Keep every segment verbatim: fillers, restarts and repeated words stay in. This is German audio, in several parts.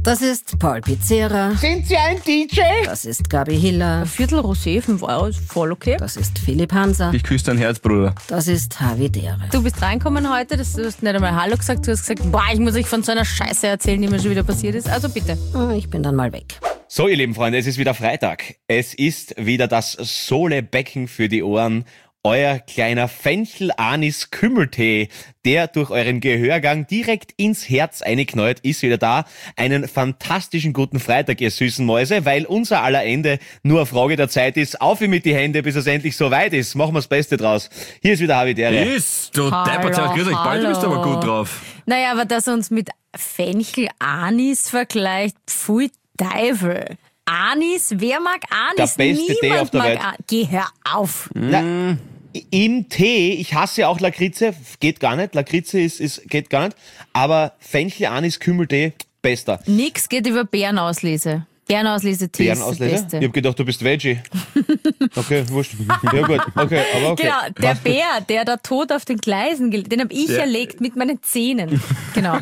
Das ist Paul Pizzera. Sind Sie ein D J? Das ist Gabi Hiller. Ein Viertel Rosé, fünf Euro, ist voll okay. Das ist Philipp Hanser. Ich küsse dein Herz, Bruder. Das ist Havidere. Du bist reinkommen heute, das, du hast nicht einmal Hallo gesagt, du hast gesagt, boah, ich muss euch von so einer Scheiße erzählen, die mir schon wieder passiert ist. Also bitte. Ich bin dann mal weg. So, ihr lieben Freunde, es ist wieder Freitag. Es ist wieder das Sohle-Becken für die Ohren. Euer kleiner Fenchel-Anis-Kümmeltee, der durch euren Gehörgang direkt ins Herz einknallt, ist wieder da. Einen fantastischen guten Freitag, ihr süßen Mäuse, weil unser aller Ende nur eine Frage der Zeit ist. Auf mit die Hände, bis es endlich so weit ist. Machen wir das Beste draus. Hier ist wieder Havidere. Ist, du Hallo, deppert, servus, grüß euch. Bald hallo. bist du aber gut drauf. Naja, aber dass er uns mit Fenchel-Anis vergleicht, pfui Teufel. Anis, wer mag Anis? Der beste Niemand Tee auf der mag Welt. An- Geh, hör auf. Na, im Tee, ich hasse auch Lakritze, geht gar nicht. Lakritze ist, ist, geht gar nicht. Aber Fenchel-Anis-Kümmeltee, bester. Nix geht über Bärenauslese. Bärenauslese-Tee ist das Bärenauslese? Beste. Ich hab gedacht, du bist Veggie. Okay, wurscht. Ja gut, okay, aber okay. Genau, der Bär, der da tot auf den Gleisen, gel- den habe ich Der- erlegt mit meinen Zähnen. Genau.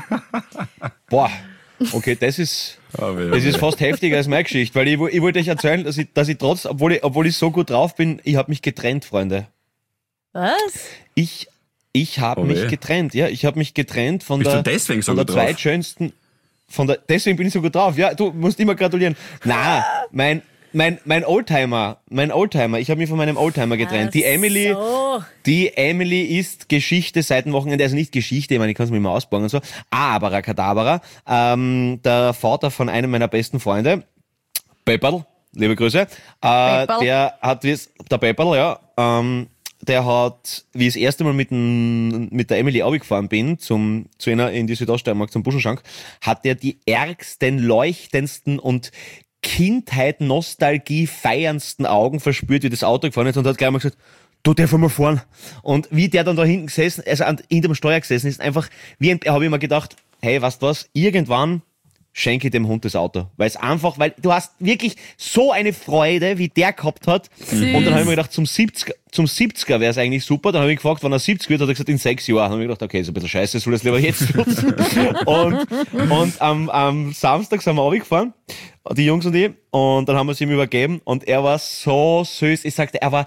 Boah, okay, das ist... Aber ja. Das ist fast heftiger als meine Geschichte, weil ich, ich wollte euch erzählen, dass ich, dass ich trotz, obwohl ich, obwohl ich so gut drauf bin, ich habe mich getrennt, Freunde. Was? Ich, ich habe Oh mich weh. getrennt, ja, ich habe mich getrennt von Bist der, du deswegen so von der gut drauf? zweitschönsten, von der, deswegen bin ich so gut drauf, ja, du musst immer gratulieren. Na, mein, mein, mein Oldtimer, mein Oldtimer, ich habe mich von meinem Oldtimer getrennt. Die Ach Emily, so. die Emily ist Geschichte seit dem Wochenende, also nicht Geschichte, ich meine, ich kann es mir immer ausbauen und so, aber Kadabra, ähm, der Vater von einem meiner besten Freunde, Pepperl, liebe Grüße, äh, Pepperl. der hat, wie's- der Pepperl, ja, ähm, der hat, wie ich das erste Mal mit, dem, mit der Emily runtergefahren bin, zum, zu einer in die Südoststeiermark, zum Buschenschank, hat der die ärgsten, leuchtendsten und Kindheit, Nostalgie feierndsten Augen verspürt, wie das Auto gefahren ist und hat gleich mal gesagt, du darf mal fahren. Und wie der dann da hinten gesessen, also an, hinterm Steuer gesessen ist, einfach, wie ein, habe ich mir gedacht, hey, weißt du was, irgendwann schenke ich dem Hund das Auto. Weil es einfach, weil du hast wirklich so eine Freude, wie der gehabt hat. Süß. Und dann habe ich mir gedacht, zum siebziger, zum siebziger wäre es eigentlich super. Dann habe ich gefragt, wann er siebzig wird, hat er gesagt, in sechs Jahren. Dann habe ich gedacht, okay, ist ein bisschen scheiße, soll das lieber jetzt tun. und und am, am Samstag sind wir runtergefahren, die Jungs und ich, und dann haben wir es ihm übergeben und er war so süß. Ich sagte, er war,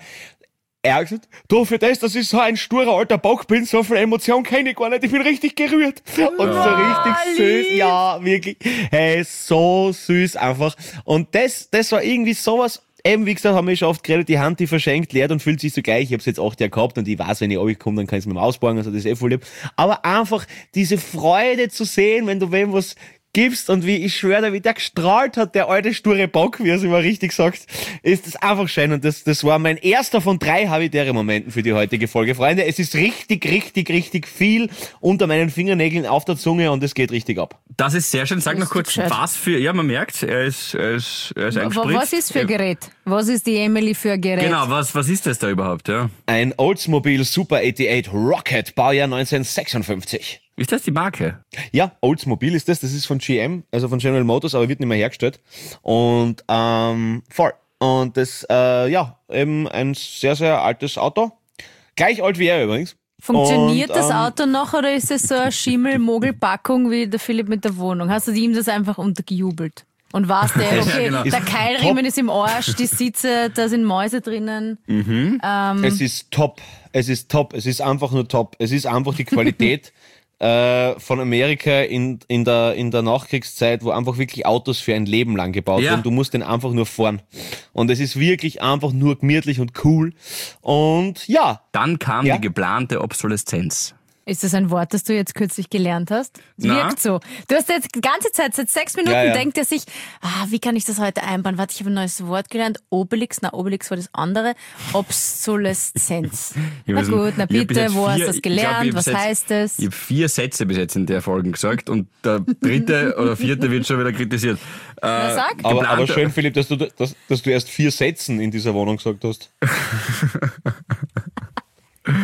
er hat gesagt, du, für das, dass ich so ein sturer alter Bock bin, so viel Emotion kenne ich gar nicht, ich bin richtig gerührt. Und so richtig süß, ja, wirklich, hey, so süß einfach. Und das, das war irgendwie sowas, eben, wie gesagt, haben wir schon oft geredet, die Hand, die verschenkt, leert und fühlt sich so gleich. Ich hab's jetzt acht Jahre gehabt und ich weiß, wenn ich runterkomme, dann kann ich es mit dem ausbauen, also das ist eh voll lieb. Aber einfach diese Freude zu sehen, wenn du wem was gibst und wie, ich schwöre, wie der gestrahlt hat, der alte sture Bock, wie er es immer richtig sagt, ist das einfach schön und das, das war mein erster von drei Havidere-Momenten für die heutige Folge. Freunde, es ist richtig, richtig, richtig viel unter meinen Fingernägeln auf der Zunge und es geht richtig ab. Das ist sehr schön. Sag noch Richtig kurz, schön. was für, ja, man merkt, er ist, er ist, er ist Aber eingespritzt. was ist für ein Gerät? Was ist die Emily für ein Gerät? Genau, was, was ist das da überhaupt, ja? Ein Oldsmobile Super achtundachtzig Rocket, Baujahr neunzehnhundertsechsundfünfzig. Ist das die Marke? Ja, Oldsmobile ist das, das ist von G M, also von General Motors, aber wird nicht mehr hergestellt. Und ähm, voll. Und das, äh, ja, eben ein sehr, sehr altes Auto. Gleich alt wie er übrigens. Funktioniert Und, das ähm, Auto noch oder ist es so eine Schimmel-Mogel-Packung wie der Philipp mit der Wohnung? Hast du ihm das einfach untergejubelt? Und warst der, okay, genau. der Keilriemen ist im Arsch, die Sitze, da sind Mäuse drinnen. Es ist top. Es ist top. Es ist einfach nur top. Es ist einfach die Qualität äh, von Amerika in, in, der, in der Nachkriegszeit, wo einfach wirklich Autos für ein Leben lang gebaut Ja. wurden. Du musst den einfach nur fahren. Und es ist wirklich einfach nur gemütlich und cool. Und ja, Dann kam Ja. die geplante Obsoleszenz. Ist das ein Wort, das du jetzt kürzlich gelernt hast? Es Na? wirkt so. Du hast jetzt die ganze Zeit, seit sechs Minuten Ja, ja. denkt er sich, ah, wie kann ich das heute einbauen? Warte, ich habe ein neues Wort gelernt. Obelix, na Obelix war das andere. Obsoleszenz. Wir Na müssen- gut, na ich hab bis bitte, jetzt wo hast vier- du das ich glaub, ich gelernt? hab Was bis jetzt- heißt das? Ich habe vier Sätze bis jetzt in der Folge gesagt und der dritte oder vierte wird schon wieder kritisiert. Na, Äh, sag. aber, aber Geplante- schön, Philipp, dass du, dass, dass du erst vier Sätzen in dieser Wohnung gesagt hast.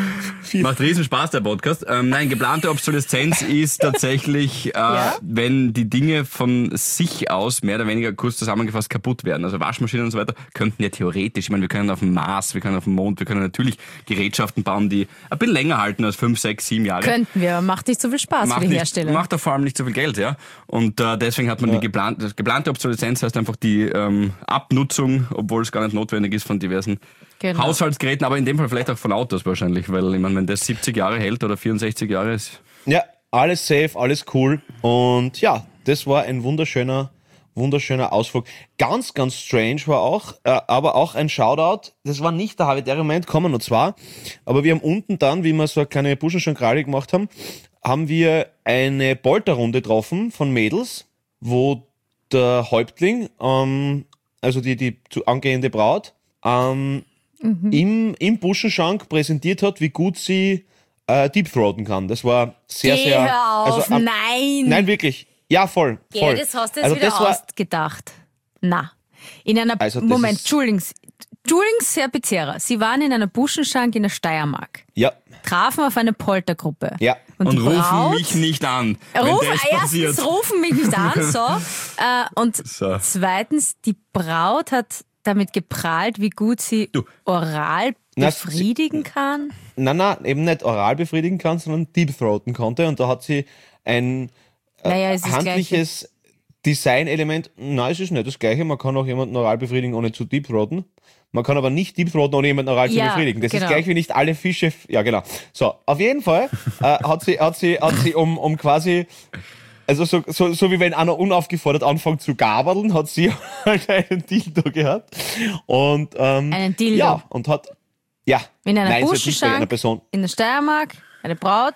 viel. Macht riesen Spaß, der Podcast. Ähm, nein, geplante Obsoleszenz ist tatsächlich, äh, Ja? wenn die Dinge von sich aus mehr oder weniger kurz zusammengefasst kaputt werden. Also Waschmaschinen und so weiter könnten ja theoretisch, ich meine, wir können auf dem Mars, wir können auf dem Mond, wir können natürlich Gerätschaften bauen, die ein bisschen länger halten als fünf, sechs, sieben Jahre. Könnten wir, aber macht nicht so viel Spaß Macht für die nicht, Hersteller. macht auch vor allem nicht so viel Geld, ja. Und äh, deswegen hat man die geplante, geplante Obsoleszenz, heißt einfach die ähm, Abnutzung, obwohl es gar nicht notwendig ist, von diversen Genau. Haushaltsgeräten, aber in dem Fall vielleicht auch von Autos wahrscheinlich, weil ich meine, wenn das siebzig Jahre hält oder vierundsechzig Jahre ist. Ja, alles safe, alles cool. Und ja, das war ein wunderschöner, wunderschöner Ausflug. Ganz, ganz strange war auch, äh, aber auch ein Shoutout. Das war nicht der Habitäre-Moment, kommen nur zwar, aber wir haben unten dann, wie wir so eine kleine Buschenschankrale gemacht haben, haben wir eine Polterrunde getroffen von Mädels, wo der Häuptling, ähm, also die, die zu angehende Braut, ähm, Mhm. im, im Buschenschank präsentiert hat, wie gut sie äh, deepthroaten kann. Das war sehr, Geh, sehr... hör auf, am- nein. Nein, wirklich. Ja, voll. voll. Ja, das hast du jetzt also wieder das war, ausgedacht. Na, in einer, Also das Moment, ist- Entschuldigung, Entschuldigung, Herr Pizzerra, Sie waren in einer Buschenschank in der Steiermark, Ja, trafen auf eine Poltergruppe. ja. Und, Und die rufen Braut, mich nicht an, wenn Rufen, das passiert. erstens rufen mich nicht an, so. Äh, und So. zweitens, die Braut hat damit geprahlt, wie gut sie Du. oral Na, befriedigen kann. Nein, nein, eben nicht oral befriedigen kann, sondern deepthroaten konnte. Und da hat sie ein Naja, es ist das Gleiche. handliches Designelement. Nein, es ist nicht das Gleiche. Man kann auch jemanden oral befriedigen, ohne zu deepthroaten. Man kann aber nicht deepthroaten, ohne jemanden oral Ja, zu befriedigen. Das genau. ist gleich wie nicht alle Fische. Ja, genau. So, auf jeden Fall äh, hat sie, hat sie, hat sie um, um quasi, also so, so, so wie wenn einer unaufgefordert anfängt zu gabeln, hat sie halt einen Dildo gehabt. Und, ähm, Einen Dildo? Ja, und hat, ja. In einer Nein, sie hat nicht bei einer Buschenschank Person. in der Steiermark, eine Braut.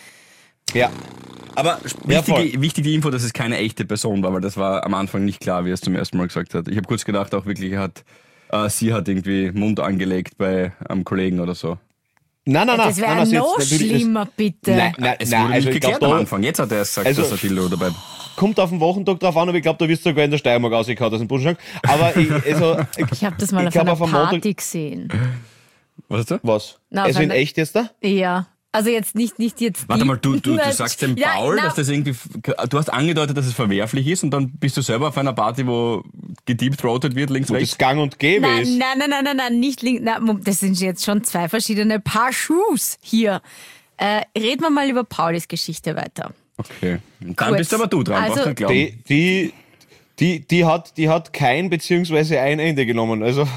Ja. Aber Ja, voll. wichtige, wichtig die Info, dass es keine echte Person war, weil das war am Anfang nicht klar, wie er es zum ersten Mal gesagt hat. Ich habe kurz gedacht, auch wirklich, er hat, äh, sie hat irgendwie Mund angelegt bei einem Kollegen oder so. Nein, nein, nein. Das wäre nein, nein, sie hat noch natürlich- das- schlimmer, bitte. Nein, nein, Es nein, wurde also nicht ich glaube, geklärt am da Anfang. Jetzt hat er erst gesagt, Also- dass er Dildo dabei hat. kommt auf den Wochentag drauf an, aber ich glaube, da wirst du sogar in der Steiermark rausgehauen aus dem Buschenschank. Aber ich, also, Ich habe das mal ich auf glaub, einer auf einem Montag- Party gesehen. Was ist da? was? Na, auf also in einer- echt jetzt da? Ja. Also jetzt nicht, nicht jetzt. Warte die- mal, du, du, du Na, sagst dem ja, Paul, na, dass das irgendwie. Du hast angedeutet, dass es verwerflich ist und dann bist du selber auf einer Party, wo gedeepthroatet wird, links, Wo rechts. das gang und gäbe Nein, ist. nein, nein, nein, nein, nein, nicht link. Nein, Mom- das sind jetzt schon zwei verschiedene Paar Schuhs hier. Äh, reden wir mal über Paulis Geschichte weiter. Okay. Dann Kurz. bist aber du dran, Also- brauchst nicht glauben. Die, die, die, die, hat, die hat kein beziehungsweise ein Ende genommen. Also,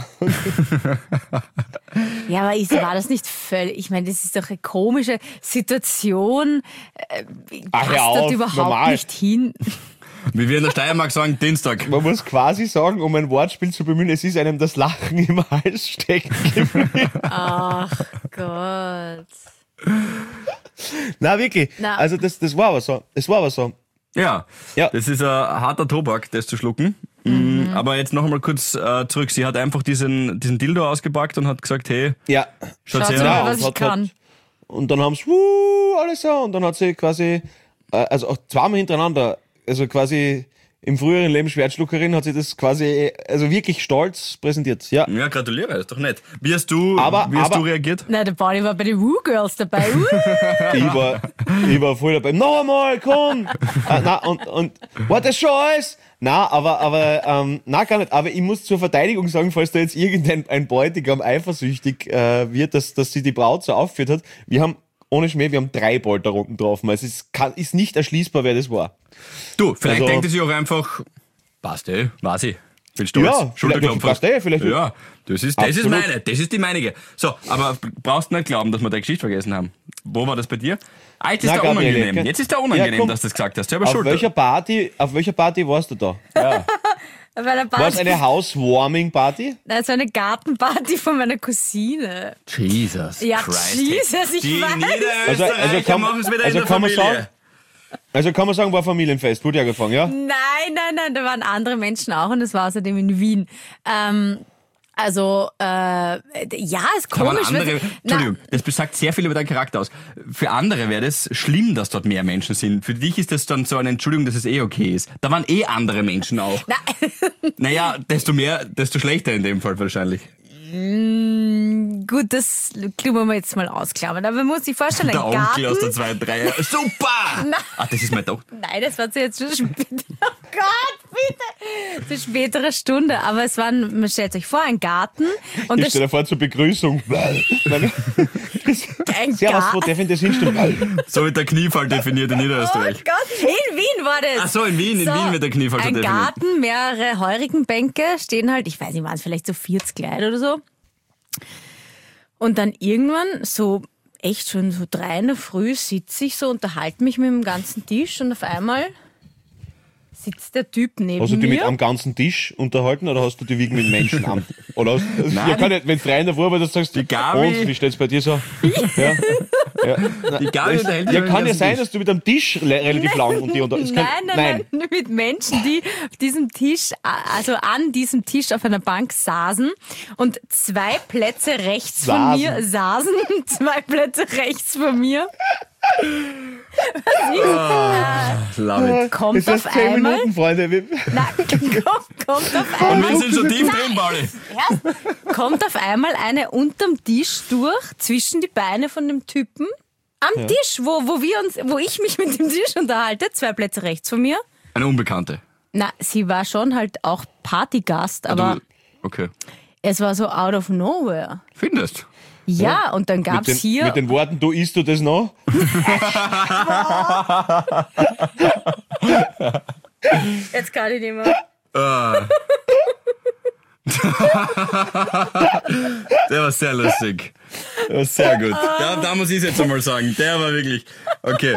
Ja, aber ist, war das nicht völlig. Ich meine, das ist doch eine komische Situation. Äh, Ach, passt hör dort auf, überhaupt normal. nicht hin. Wie wir in der Steiermark sagen, Dienstag. man muss quasi sagen, um ein Wortspiel zu bemühen, es ist einem das Lachen im Hals stecken geblieben. Ach Gott. Na wirklich. Na. Also das, das war aber so. Es war aber so. Ja, Ja. das ist ein harter Tobak, das zu schlucken. Mhm. Aber jetzt noch einmal kurz äh, zurück. Sie hat einfach diesen, diesen Dildo ausgepackt und hat gesagt, hey, Ja. schaut Schaut her. mal, Ja, was und ich hat- kann. hat- Und dann haben sie, wuh, alles so. Und dann hat sie quasi, äh, also auch zweimal hintereinander, also quasi im früheren Leben Schwertschluckerin, hat sie das quasi, also wirklich stolz präsentiert. Ja. Ja, gratuliere, ist doch nett. Wie hast du, Aber- wie hast aber- du reagiert? Nein, der Pauli war bei den Woo Girls dabei. Uh. Ich war, ich war voll dabei. Noch einmal, komm! äh, na, und, und, war das schon alles? Na, aber, aber, ähm, na, gar nicht. Aber ich muss zur Verteidigung sagen, falls da jetzt irgendein ein Bräutigam eifersüchtig äh, wird, dass, dass sie die Braut so aufgeführt hat. Wir haben, ohne Schmäh, wir haben drei Polterrunden getroffen. Also es ist, kann, ist nicht erschließbar, wer das war. Du, vielleicht Also- denkt sie sich auch einfach, passt eh, war sie. Bin stolz. Ja, Schulterklopfer. vielleicht- passt eh, vielleicht- Ja, das ist, das ist Absolut. meine, das ist die meinige. So, aber brauchst nicht glauben, dass wir deine Geschichte vergessen haben. Wo war das bei dir? Ah, jetzt ist Na, der Gabriele, unangenehm. kann- Jetzt ist der unangenehm, Ja, komm. dass du das gesagt hast. Selber Auf schuld. welcher Party, auf welcher Party warst du da? Ja. Bei einer War es Party. eine Housewarming-Party? Nein, es war eine Gartenparty von meiner Cousine. Jesus Ja, Christ. Jesus, ich die weiß. Also- also Niederösterreicher kann- machen es wieder also in der kann man Familie. sagen- Also kann man sagen, war Familienfest, wurde ja gefangen, ja? Nein, nein, nein, da waren andere Menschen auch und das war außerdem in Wien. Ähm, also, äh, ja, ist Kann man komisch. andere, weil- Entschuldigung, Na, das sagt sehr viel über deinen Charakter aus. Für andere wäre das schlimm, dass dort mehr Menschen sind. Für dich ist das dann so eine Entschuldigung, dass es eh okay ist. Da waren eh andere Menschen auch. na, Naja, desto mehr, desto schlechter in dem Fall wahrscheinlich. gut, das können wir jetzt mal ausklammern. Aber man muss sich vorstellen, ein Der Onkel Garten... aus der zweiten Reihe. Super! Ah, das ist mein Doch. Nein, das war zu jetzt schon spät. Oh Gott, bitte! Zu späterer Stunde. Aber es waren, man stellt euch vor, ein Garten. Und Ich da stelle dir vor zur Begrüßung. Nein, ein Servus, wo Garten. darf ich das hinstellen? So wird der Kniefall definiert in Oh Niederösterreich. Gott, in Wien war das. Ach so, in Wien, in Wien wird der Kniefall so Ein definiert. Garten, mehrere Heurigenbänke stehen halt, ich weiß nicht, waren es vielleicht so vierzig Leute oder so. Und dann irgendwann, so echt schon so drei in der Früh, sitze ich so, unterhalte mich mit dem ganzen Tisch und auf einmal sitzt der Typ neben Hast du dich mit mir. am ganzen Tisch unterhalten oder hast du dich wegen mit Menschen am? Oder hast, ja, kann nicht, wenn du frei in der Früh aber du sagst, Die Gabi- und, wie steht's bei dir so? Ja, ja. Die Gabi Das, unterhält sich ja, mit dem kann ja ganzen sein, Tisch. dass du mit am Tisch le- relativ lang und die unter. es Nein, kann, nein, nein, mit Menschen, die auf diesem Tisch, also an diesem Tisch auf einer Bank saßen und zwei Plätze rechts von Saßen. mir saßen, zwei Plätze rechts von mir. Love it. Kommt Es ist auf zehn einmal, Minuten, Freunde. Wir- na, kommt, kommt auf Und einmal, wir sind schon tief drin, Pauli. kommt auf einmal eine unterm Tisch durch, zwischen die Beine von dem Typen, am Tisch, wo, wo wir uns, wo ich mich mit dem Tisch unterhalte, zwei Plätze rechts von mir. Eine Unbekannte. Na, sie war schon halt auch Partygast, aber Du, okay. es war so out of nowhere. Findest? Ja, und dann Mit gab's den, hier... mit den Worten, du isst du das noch? Jetzt kann ich nicht mehr. Der war sehr lustig. Der war sehr gut. Da, da muss ich es jetzt einmal sagen. Der war wirklich... Okay.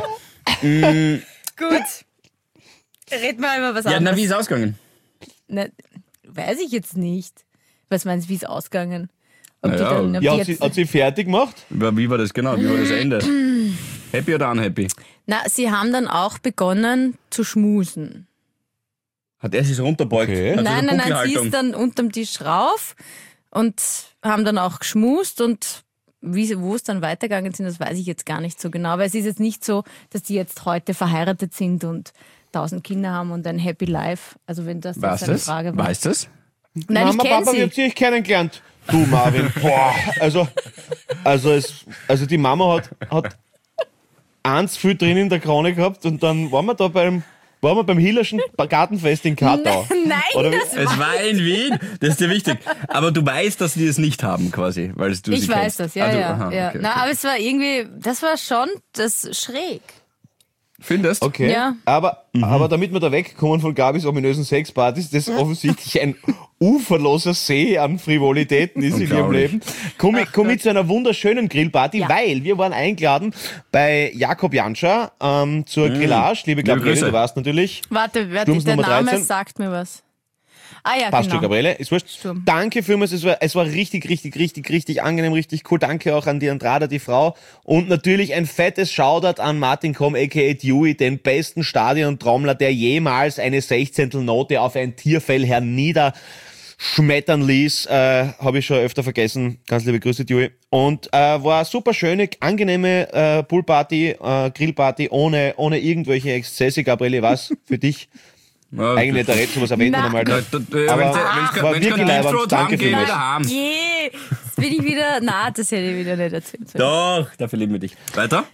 Gut. Red mal über was Ja, na, anderes. wie ist ausgegangen? Na, weiß ich jetzt nicht. Was meinst du, wie ist ausgegangen? Ob Na die ja. dann, ob Ja, die hat sie, jetzt, hat sie fertig gemacht? Wie war das genau? Wie war das Ende? Happy oder unhappy? na, sie haben dann auch begonnen zu schmusen. Hat er sich runterbeugt? Okay. Hat so Nein, eine nein, nein, sie Buckelhaltung? ist dann unterm Tisch rauf und haben dann auch geschmust und wie, wo es dann weitergegangen sind, das weiß ich jetzt gar nicht so genau. Aber es ist jetzt nicht so, dass die jetzt heute verheiratet sind und tausend Kinder haben und ein Happy Life. Also wenn das Weißt jetzt du eine das? Frage war. Weißt du das? Nein, Mama, ich kenne Papa, wie sie. habt ihr euch kennengelernt? Du, Marvin. Boah, also, also, es, also die Mama hat, hat eins viel drin in der Krone gehabt und dann waren wir da beim, waren wir beim Hillerschen Gartenfest in Katau. Nein, Oder wie- das Es war in Wien, das ist dir wichtig. Aber du weißt, dass die das nicht haben, quasi, weil du Ich sie weiß kennst. das, ja, Ah, du- ja. aha, ja. okay, Na, okay. aber es war irgendwie, das war schon das schräg. Findest? Okay, Ja. aber, aber damit wir da wegkommen von Gabis ominösen Sexpartys, das offensichtlich ein uferloser See an Frivolitäten ist in ihrem Unglaublich. Leben, komme ich, komm ich zu einer wunderschönen Grillparty, Ja. weil wir waren eingeladen bei Jakob Janscher ähm, zur Grillage. Liebe Gabriele, Grüße. du warst natürlich. Warte, warte Sturms der Nummer Name dreizehn. sagt mir was. Ah ja, Passt schon, genau. Gabriele. Ist wurscht. Sturm. Danke vielmals. Es war, es war richtig, richtig, richtig, richtig angenehm, richtig cool. Danke auch an die Andrada, die Frau. Und natürlich ein fettes Shoutout an Martin Komm, aka Dewey, den besten Stadiontrommler, der jemals eine Sechzehntelnote auf ein Tierfell herniederschmettern ließ. Äh, Habe ich schon öfter vergessen. Ganz liebe Grüße, Dewey. Und äh, war super schöne, angenehme äh, Poolparty, äh, Grillparty, ohne, ohne irgendwelche Exzesse. Gabriele, was für dich? Ja, Eigentlich der Red, sowas erwähnt man Na. einmal. Da, nicht. da, da, wenn Aber es war kein wirklich Deep leibend. Throat haben, Danke geh vielmals. wieder heim. Je, jetzt bin ich wieder, na, das hätte ich wieder nicht erzählen sollen. Doch, dafür lieben wir dich. Weiter?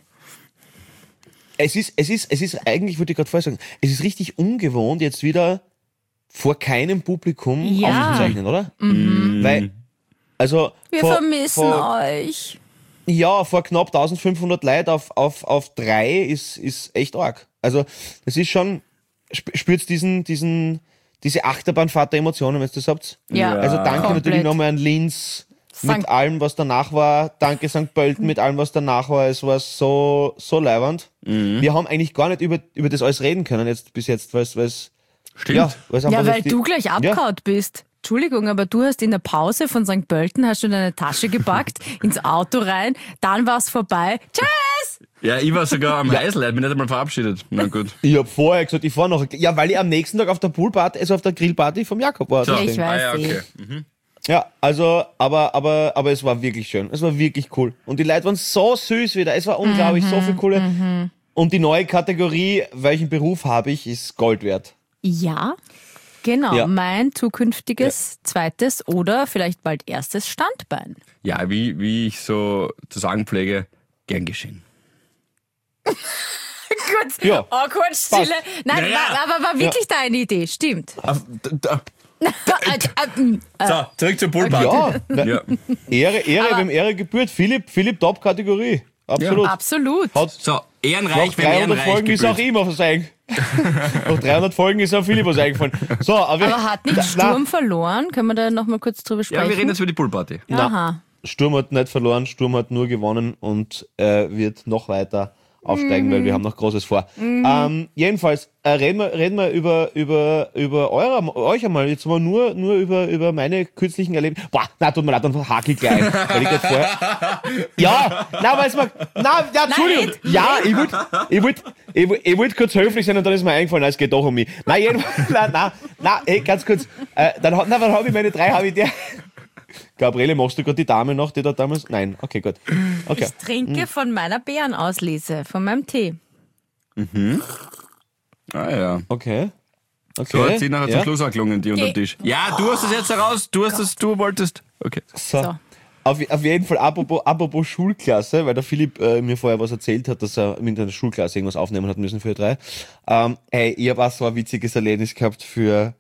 Es ist, es ist, es ist eigentlich, würde ich gerade vorher sagen, es ist richtig ungewohnt, jetzt wieder vor keinem Publikum Ja. aufzuzeichnen, oder? Weil, also, Wir vor, vermissen vor, euch. ja, vor knapp eintausendfünfhundert Leuten auf, auf, auf drei ist, ist echt arg. Also, das ist schon, sp- spürt's diesen, diesen, diese Achterbahnfahrt der Emotionen, wenn ihr das habt? Ja, Also, danke komplett. natürlich nochmal an Linz. Mit Sankt- allem, was danach war. Danke Sankt Pölten mit allem, was danach war. Es war so, so leibernd. Wir haben eigentlich gar nicht über, über das alles reden können jetzt, bis jetzt, weil es, weil es, Stimmt. ja, weil es einfach Ja, weil jetzt die- du gleich abgehaut bist. Entschuldigung, aber du hast in der Pause von Sankt Pölten hast du deine Tasche gepackt, ins Auto rein, dann war es vorbei. Tschüss! Ja, ich war sogar am Heißleid, bin nicht einmal verabschiedet. Na gut. Ich hab vorher gesagt, ich fahr noch. Ja, weil ich am nächsten Tag auf der Poolparty, also auf der Grillparty vom Jakob war. So. das Ich Ding. weiß Ah, ja, eh. okay. Ja, also, aber, aber, aber es war wirklich schön. Es war wirklich cool. Und die Leute waren so süß wieder. Es war unglaublich, Mhm, so viel coole. Und die neue Kategorie, welchen Beruf habe ich, ist Gold wert. Ja, Genau, Ja. mein zukünftiges zweites oder vielleicht bald erstes Standbein. Ja, wie, wie ich so zu sagen pflege, gern geschehen. Gut, Ja. awkward Stille. Nein, Naja. war, aber war wirklich deine Idee, stimmt. Auf- da- Äh, äh, äh, So, zurück zur Poolparty. Ja, na, Ja. Ehre, Ehre, Aber- wem Ehre gebührt. Philipp, Philipp Top-Kategorie. Absolut. Absolut. Hat So, ehrenreich, nach wenn dreihundert ehrenreich Folgen ist auch gebührt. ihm was eingefallen. Nach dreihundert Folgen ist auch Philipp was eingefallen. So, aber, Aber hat nicht Na, Sturm verloren? Können wir da nochmal kurz drüber sprechen? Ja, wir reden jetzt über die Poolparty. Aha. Sturm hat nicht verloren, Sturm hat nur gewonnen und äh, wird noch weiter aufsteigen, weil wir haben noch Großes vor. Ähm, jedenfalls, äh, reden, wir, reden wir über, über, über eure, euch einmal, jetzt mal nur, nur über, über meine kürzlichen Erlebnisse. Boah, na, tut mir leid, dann hake ich gleich. Weil ich grad vorher, ja, na, weil es mal, na, ja, Entschuldigung. Ja, ich wollte ich wollt, ich wollt, ich wollt kurz höflich sein und dann ist mir eingefallen, nein, es geht doch um mich. Nein, jedenfalls, nein, nein, nein, ey, ganz kurz, äh, dann, na, dann habe ich meine drei, habe ich der, Gabriele, machst du gerade die Dame noch, die da damals? Nein, okay, gut. Okay. Ich trinke von meiner Beerenauslese, von meinem Tee. Ah ja. Okay. Okay. So hat sie nachher ja. zum Schluss auch gelungen, die unter dem Geh. Tisch. Ja, du hast es jetzt heraus, du hast es, du wolltest. Okay. So. So. Auf, auf jeden Fall, apropos, apropos Schulklasse, weil der Philipp äh, mir vorher was erzählt hat, dass er mit einer Schulklasse irgendwas aufnehmen hat müssen für drei. Ähm, ey, ich habe auch so ein witziges Erlebnis gehabt für,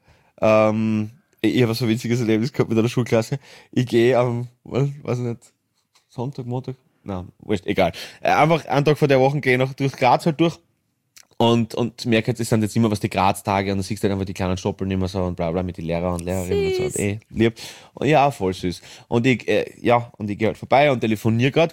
ähm, ich habe so ein witziges Erlebnis gehabt mit einer Schulklasse. Ich gehe am, was, weiß ich nicht, Sonntag, Montag? Nein, wurscht, egal. Äh, einfach einen Tag vor der Woche gehe ich noch durch Graz halt durch. Und, und merke jetzt, es sind jetzt immer was die Graz-Tage und dann siehst du halt einfach die kleinen Stoppeln immer so und bla bla mit den Lehrer und Lehrerinnen Süß. und so. Und eh, lieb. Und ja, voll süß. Und ich, äh, ja, und ich gehe halt vorbei und telefoniere gerade.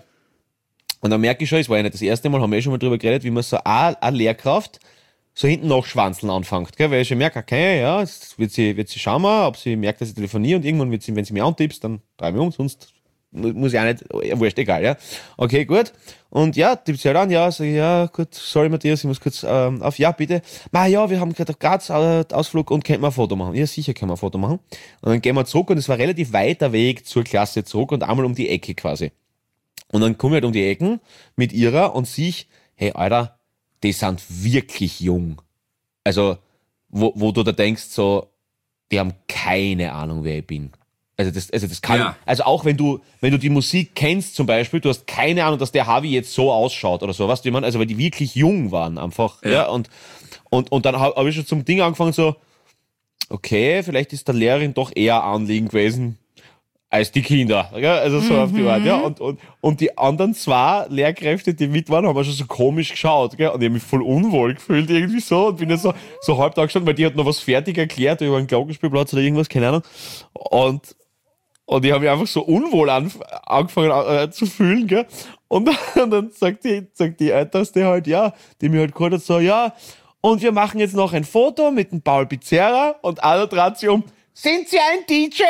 Und dann merke ich schon, es war ja nicht das erste Mal, haben wir eh schon mal drüber geredet, wie man so eine, eine Lehrkraft so hinten noch schwanzeln anfängt. Gell? Weil ich schon merke, okay, ja, jetzt wird sie, wird sie schauen mal, ob sie merkt, dass ich telefoniere und irgendwann wird sie, wenn sie mich antippst, dann drei wir um, sonst muss ich auch nicht, ja, wurscht, egal, ja. Okay, gut. Und ja, tippt sie halt an, ja, sag ich, ja, gut, sorry Matthias, ich muss kurz ähm, auf, ja, bitte. Ma, ja, wir haben gerade auf Graz äh, Ausflug und können wir ein Foto machen? Ja, sicher können wir ein Foto machen. Und dann gehen wir zurück und es war relativ weiter Weg zur Klasse zurück und einmal um die Ecke quasi. Und dann komme ich halt um die Ecken mit ihrer und sehe ich, hey, Alter, die sind wirklich jung. Also, wo, wo du da denkst, so, die haben keine Ahnung, wer ich bin. Also das, also das kann, Ja. also auch wenn du, wenn du die Musik kennst zum Beispiel, du hast keine Ahnung, dass der Harvey jetzt so ausschaut oder so, weißt du, wie man, also weil die wirklich jung waren einfach, ja, Ja. und, und, und dann habe hab ich schon zum Ding angefangen so, okay, vielleicht ist der Lehrerin doch eher Anliegen gewesen als die Kinder, gell? Also so auf die Art, ja, und, und, und die anderen zwei Lehrkräfte, die mit waren, haben schon so komisch geschaut, gell? Und ich habe mich voll unwohl gefühlt irgendwie so und bin jetzt so, so halb da gestanden, weil die hat noch was fertig erklärt über einen Glockenspielplatz oder irgendwas, keine Ahnung, und Und ich habe mich einfach so unwohl an, angefangen äh, zu fühlen, gell? Und, und dann sagt die, sagt die Älteste halt, ja, die mir halt gehört hat, so, ja, und wir machen jetzt noch ein Foto mit dem Paul Pizzerra und einer dreht sich um, sind Sie ein D J?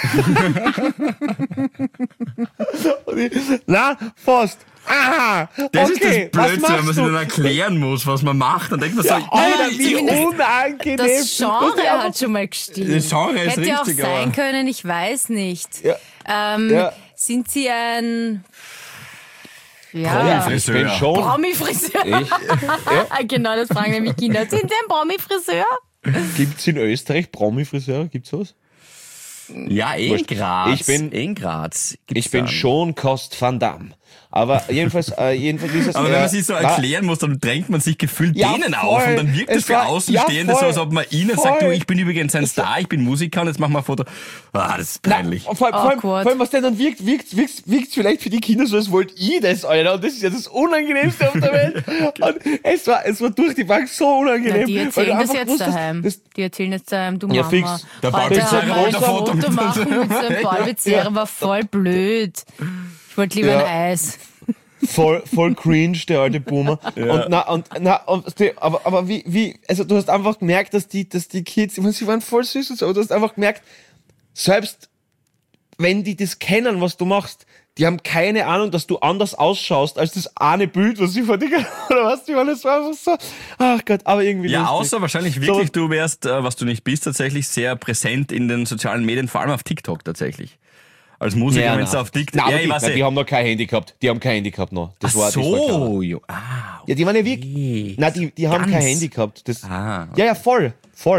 Und ich, na, fast. Aha, Das okay, ist das was Blödste, wenn man machst sich du? dann erklären muss, was man macht. Dann denkt man so, Ja, Alter, wie zumindest unangenehm. Das dass ich Genre einfach- hat schon mal gestimmt. Das Genre ist Hätte auch richtig, sein aber- können, ich weiß nicht. Ja. Ähm, Ja. Sind Sie ein Ja, ja, ich bin schon. Promi-Friseur? Ich, Genau, das fragen nämlich Kinder. Sind Sie ein Promi-Friseur? gibt's in Österreich Promi-Friseure? Gibt's sowas? ja, in Wurscht. Graz. Ich bin- in Graz. Gibt's Ich bin dann. schon Kost van Damme. Aber jedenfalls, äh, jedenfalls ist es. Aber wenn äh, man sich so war- erklären muss, dann drängt man sich gefühlt Ja, denen voll. auf und dann wirkt Es es für war- Außenstehende ja, so, voll. als ob man ihnen sagt, du, Voll. ich bin übrigens ein Star, ich bin Musiker und jetzt machen wir ein Foto. Ah, das ist peinlich. Vor, vor, allem, vor Awkward. allem, was denn dann wirkt, wirkt, wirkt, wirkt vielleicht für die Kinder so, als wollt ich das, Alter. Und das ist ja das Unangenehmste auf der Welt. Und es war, es war durch die Bank so unangenehm. Na, die weil du erzählen das einfach jetzt wusstest, daheim. Das, die erzählen jetzt daheim, du Ja, Mama. fix. Der Paul Heute Pizzerra hat wollte man ein ein Foto Foto mit- machen mit seinem Paul Pizzerra, Ja. war voll blöd. Ich wollte lieber Ja. ein Eis. voll, voll cringe, der alte Boomer. Und na, und na, und die, aber, aber wie, wie, also du hast einfach gemerkt, dass die, dass die Kids, ich meine, sie waren voll süß und so, aber du hast einfach gemerkt, selbst wenn die das kennen, was du machst, die haben keine Ahnung, dass du anders ausschaust als das eine Bild, was sie vor dir, oder was, die waren, das war einfach so, ach Gott, aber irgendwie Ja, lustig. außer wahrscheinlich wirklich, du wärst, äh, was du nicht bist, tatsächlich sehr präsent in den sozialen Medien, vor allem auf TikTok tatsächlich. Als Musiker, Ja, wenn du na. auf TikTok... Nein, ja, aber ich die, weiß nein, die nicht. haben noch kein Handy gehabt. Die haben kein Handy gehabt noch. Das Ach war, das war klar. so, jo. Ah, Ja, die waren ja okay. wirklich. Nein, die, die haben Ganz. kein Handy gehabt. Das, Ah, Ja, ja, voll. Voll.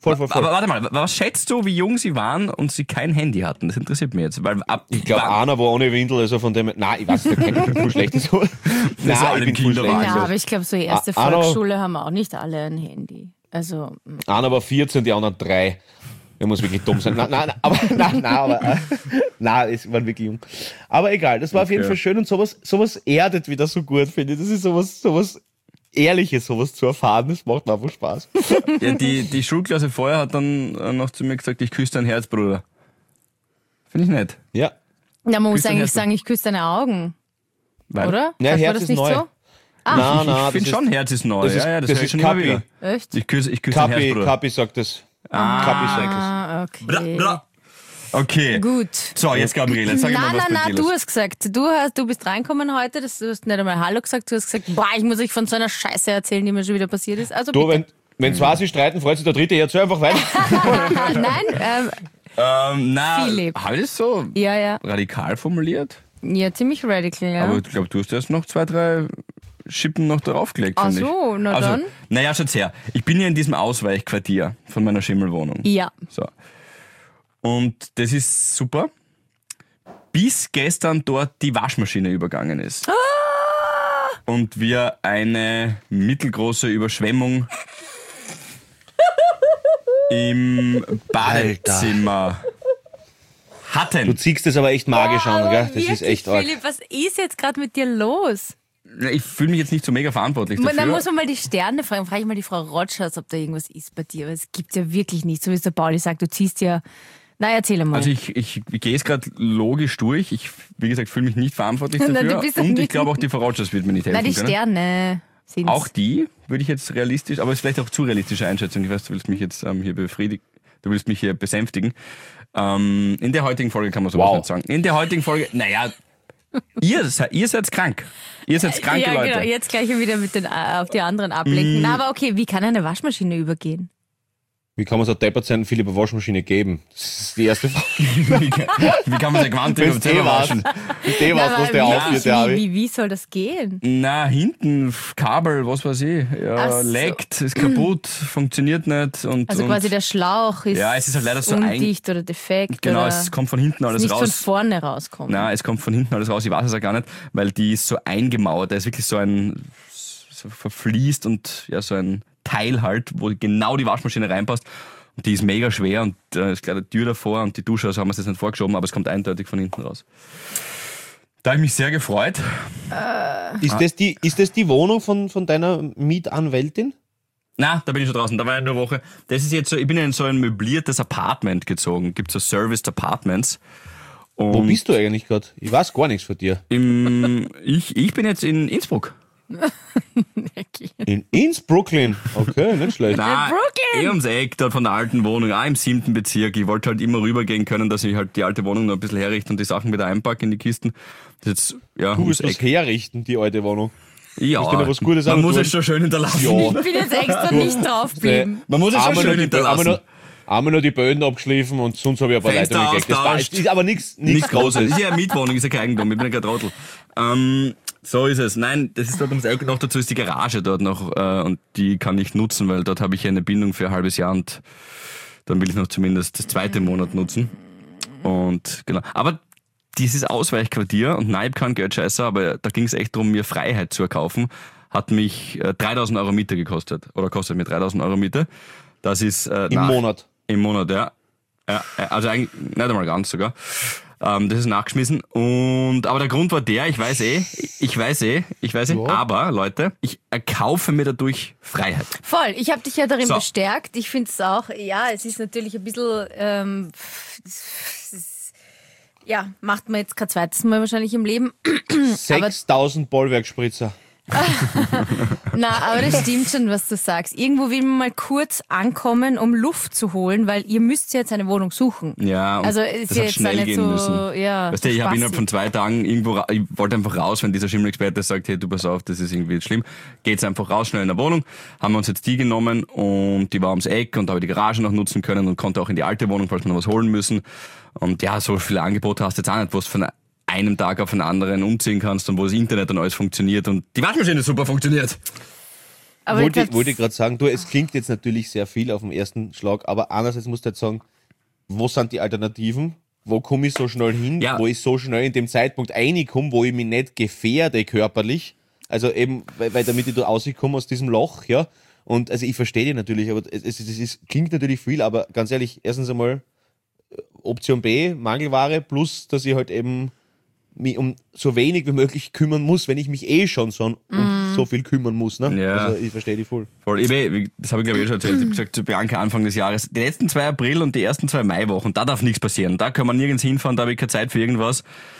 voll, voll, voll. Aber warte mal, was schätzt du, wie jung sie waren und sie kein Handy hatten? Das interessiert mich jetzt. Weil ab, Ich glaube, einer war ohne Windel, also von dem. Nein, ich weiß nicht, ich bin voll schlecht. So. war Nein, alle ich bin voll Kinderwagen. schlecht. Ja, So. aber ich glaube, so erste Ah, Arno- Volksschule haben auch nicht alle ein Handy. Also, Einer war vierzehn, die anderen drei. Der muss wirklich dumm sein. Nein, nein, nein, aber, nein, nein, aber, äh, nein, es waren wirklich jung. Aber egal, das war auf jeden Okay. Fall schön und sowas, sowas erdet wieder so gut, finde ich. Das ist sowas, sowas Ehrliches, sowas zu erfahren. Das macht mir einfach Spaß. Ja, die, die Schulklasse vorher hat dann äh, noch zu mir gesagt, ich küsse dein Herz, Bruder. Finde ich nett. Ja. na, man muss Küss dein eigentlich Herz. sagen, ich küsse deine Augen, Weil, oder? Ja, Sagt man Herz das ist nicht neu. so? Nein, Ich, nein, ich finde das schon, ist- Herz ist neu. das ist- ja, ja, das, das höre ich ist schon immer Kapi. wieder. Echt? Ich küsse, ich küsse dein Herz, Kapi, Bruder. Kapi sagt das. Kapi sagt das. Ah, okay. Bla, bla. Okay. Gut. So, jetzt Gabriele, jetzt sag ich Nein, mal was nein, bei nein, dir du los. hast gesagt, du, hast, du bist reinkommen heute, das, du hast nicht einmal Hallo gesagt, du hast gesagt, boah, ich muss euch von so einer Scheiße erzählen, die mir schon wieder passiert ist. Also Du, bitte. wenn, wenn zwei sich streiten, freut sich der Dritte. Erzähl einfach weiter. Ah, nein, ähm, Ähm, na, Philipp. habe ich das so ja, ja, radikal formuliert? ja, ziemlich radical, ja. Aber ich glaube, du hast erst noch zwei, drei Schippen noch draufgelegt. Ach finde ich. so, na also, dann. Naja, schaut's her. Ich bin ja in diesem Ausweichquartier von meiner Schimmelwohnung. ja. So. Und das ist super. Bis gestern dort die Waschmaschine übergangen ist. Ah! Und wir eine mittelgroße Überschwemmung im Badezimmer Du hatten. ziehst das aber echt magisch an, Aber gell? Das wirklich, ist echt arg. Philipp, was ist jetzt gerade mit dir los? Ich fühle mich jetzt nicht so mega verantwortlich dafür. Dann muss man mal die Sterne fragen. Frage ich mal die Frau Rotschers, ob da irgendwas ist bei dir. Aber es gibt ja wirklich nichts. So wie es der Pauli sagt, du ziehst ja... Na, erzähl mal. Also ich, ich, ich gehe es gerade logisch durch. Ich, wie gesagt, fühle mich nicht verantwortlich Nein, dafür. du bist doch Und ich nicht- glaube auch die Frau Rogers wird mir nicht helfen Na, die können. Sterne sind's. Auch die würde ich jetzt realistisch, aber es ist vielleicht auch zu realistische Einschätzung. Ich weiß, du willst mich jetzt ähm, hier befriedigen, du willst mich hier besänftigen. Ähm, in der heutigen Folge kann man sowas Wow. nicht sagen. In der heutigen Folge, naja, ihr, se- ihr seid krank. Ihr seid kranke ja, Leute. genau. Jetzt gleich wieder mit den, äh, auf die anderen ablenken. Mm. Na, aber okay, wie kann eine Waschmaschine übergehen? Wie kann man so deppert sein, Philipp eine Waschmaschine geben? Das ist die erste Frage. wie, kann, wie kann man sich quantisch Wenn's auf Zimmer eh war's. waschen? Die was, was der wie, aufgeht, der wie, Abi. wie, wie soll das gehen? Na, hinten, Kabel, was weiß ich, ja, Ach so. leckt, ist kaputt, funktioniert nicht. Und, Also und quasi der Schlauch ist, Ja, es ist halt leider so ein- undicht oder defekt. Genau, oder es kommt von hinten alles nicht raus. von vorne rauskommt. Nein, es kommt von hinten alles raus. Ich weiß es auch gar nicht, weil die ist so eingemauert. Da ist wirklich so ein so verfließt und ja so ein Teil halt, wo genau die Waschmaschine reinpasst. Und die ist mega schwer und da ist gleich die Tür davor und die Dusche, also haben wir es jetzt nicht vorgeschoben, aber es kommt eindeutig von hinten raus. Da habe ich mich sehr gefreut. Ist das die, ist das die Wohnung von, von deiner Mietanwältin? Na, da bin ich schon draußen, da war ich nur eine Woche. Das ist jetzt so, ich bin ja in so ein möbliertes Apartment gezogen. Gibt so Serviced Apartments. Und Wo bist du eigentlich gerade? Ich weiß gar nichts von dir. Im, ich, ich bin jetzt in Innsbruck. In Innsbrucklin. Okay, nicht schlecht. Na, Brooklyn! eh ums Eck, dort von der alten Wohnung, auch im siebten Bezirk. Ich wollte halt immer rübergehen können, dass ich halt die alte Wohnung noch ein bisschen herrichte und die Sachen wieder einpacke in die Kisten. Das ist jetzt, ja, Du ums musst das Eck. herrichten, die alte Wohnung. Ja, musst dir noch was Gutes man muss antun. es schon schön hinterlassen. Ja. Ich bin jetzt extra nicht draufgeblieben. Man muss es schon Einmal schön nur, die, hinterlassen. einmal, nur, einmal nur die Böden abgeschliffen und sonst habe ich ein paar Fenster Leute gekriegt. Das war- austauscht. ist aber nichts nichts Nichts Großes. Großes. Ist ja eine Mietwohnung, ist ja kein Eigentum. Ich bin ja kein Trottel. Ähm, so ist es. Nein, das ist dort ums Eck. Noch dazu ist die Garage dort noch äh, und die kann ich nutzen, weil dort habe ich ja eine Bindung für ein halbes Jahr und dann will ich noch zumindest das zweite Monat nutzen. Und genau. Aber dieses Ausweichquartier, und nein, ich kann Geldscheißer, aber da ging es echt darum, mir Freiheit zu erkaufen, hat mich äh, dreitausend Euro Miete gekostet. Oder kostet mir dreitausend Euro Miete. Das ist äh, Im nach- Monat. Im Monat, ja. ja äh, also eigentlich nicht einmal ganz sogar. Ähm, das ist nachgeschmissen. Und aber der Grund war der, ich weiß eh, ich weiß eh, ich weiß eh, Ja. aber Leute, ich erkaufe mir dadurch Freiheit. Voll, ich habe dich ja darin So. bestärkt. Ich finde es auch, ja, es ist natürlich ein bisschen, ähm, es ist, ja, macht man jetzt kein zweites Mal wahrscheinlich im Leben. sechstausend Bollwerkspritzer. Na, aber das stimmt schon, was du sagst. Irgendwo will man mal kurz ankommen, um Luft zu holen, weil ihr müsst jetzt eine Wohnung suchen. Ja, und Also ist das ja hat jetzt schnell auch nicht gehen so, müssen. ja, Weißt du, ich habe spaßig. innerhalb von zwei Tagen irgendwo, ra- ich wollte einfach raus, wenn dieser Schimmelexperte sagt, hey, du pass auf, das ist irgendwie jetzt schlimm. Geht's einfach raus, schnell in der Wohnung. Haben wir uns jetzt die genommen und die war ums Eck und da habe ich die Garage noch nutzen können und konnte auch in die alte Wohnung, falls wir noch was holen müssen. Und ja, so viele Angebote hast du jetzt auch nicht, wo es von einem Tag auf den anderen umziehen kannst und wo das Internet dann alles funktioniert und die Waschmaschine super funktioniert. Aber wollte, ich glaub, wollte ich gerade sagen, du, es klingt jetzt natürlich sehr viel auf den ersten Schlag, aber andererseits musst du jetzt sagen, wo sind die Alternativen? Wo komme ich so schnell hin? Ja. Wo ich so schnell in dem Zeitpunkt reinkomme, wo ich mich nicht gefährde körperlich? Also eben, weil, weil damit ich da rauskomme aus diesem Loch, ja. Und also ich verstehe die natürlich, aber es, es, es, es klingt natürlich viel, aber ganz ehrlich, erstens einmal Option B, Mangelware, plus dass ich halt eben mich um so wenig wie möglich kümmern muss, wenn ich mich eh schon so um so viel kümmern muss. Ne? Ja. Also ich verstehe die voll. Voll. Ich, hab- das habe ich glaube ich eh schon erzählt. Ich habe gesagt zu Bianca Anfang des Jahres, die letzten zwei April und die ersten zwei Maiwochen, da darf nichts passieren. Da kann man nirgends hinfahren, da habe ich keine Zeit für irgendwas.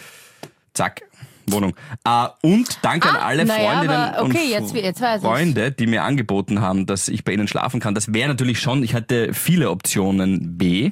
Zack, Wohnung. Äh, und danke an Ah, alle na ja, Freundinnen aber okay, und jetzt- jetzt weiß ich's. Freunde, die mir angeboten haben, dass ich bei ihnen schlafen kann. Das wäre natürlich schon, ich hatte viele Optionen B,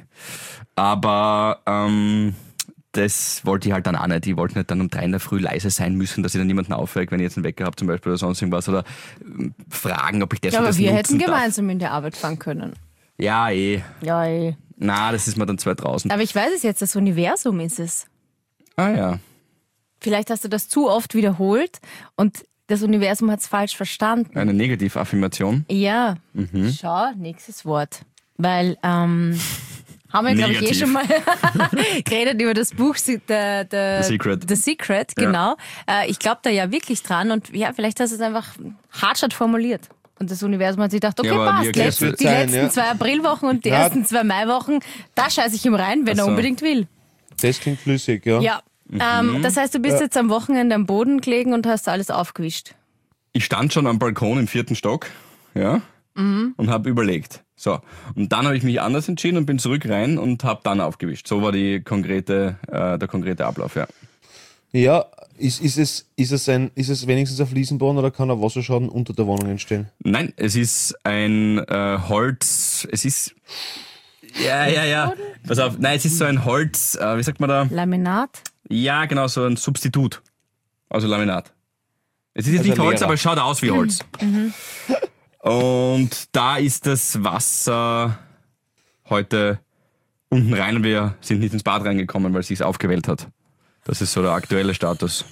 aber ähm, das wollte ich halt dann auch nicht. Ich wollte nicht dann um drei in der Früh leise sein müssen, dass ich dann niemanden aufwecke, wenn ich jetzt einen Wecker habe zum Beispiel oder sonst irgendwas. Oder ähm, fragen, ob ich das Ja, und aber das wir nutzen hätten darf. gemeinsam in die Arbeit fahren können. Ja, eh. Ja, ey. Na, das ist mir dann zwei draußen. Aber ich weiß es jetzt, das Universum ist es. Ah ja. Vielleicht hast du das zu oft wiederholt und das Universum hat es falsch verstanden. Eine Negativaffirmation. Ja, Mhm. schau, nächstes Wort. Weil, ähm, haben wir, glaube ich, eh Negativ. schon mal geredet über das Buch The, the, The Secret. The Secret, genau. Äh, ich glaube da ja wirklich dran und ja, vielleicht hast du es einfach hartschat formuliert. Und das Universum hat sich gedacht, okay, Ja, aber passt, wirklich, letzt, das wird die sein, letzten ja. zwei Aprilwochen und die Ja. ersten zwei Maiwochen, da scheiße ich ihm rein, wenn Ach er so. unbedingt will. Das klingt flüssig, ja. Ja. Mhm. Ähm, das heißt, du bist jetzt am Wochenende am Boden gelegen und hast alles aufgewischt. Ich stand schon am Balkon im vierten Stock, ja, Mhm. und habe überlegt. So, und dann habe ich mich anders entschieden und bin zurück rein und habe dann aufgewischt. So war die konkrete, äh, der konkrete Ablauf, ja. Ja, ist, ist, es, ist, es ein, ist es wenigstens ein Fliesenboden oder kann ein Wasserschaden unter der Wohnung entstehen? Nein, es ist ein äh, Holz, es ist, ja, ja, ja, pass auf, nein, es ist so ein Holz, äh, wie sagt man da? Laminat? Ja, genau, so ein Substitut, also Laminat. Es ist jetzt Also nicht Holz, Lehrer. aber es schaut aus wie Holz. Und da ist das Wasser heute unten rein und wir sind nicht ins Bad reingekommen, weil es sich aufgewellt hat. Das ist so der aktuelle Status.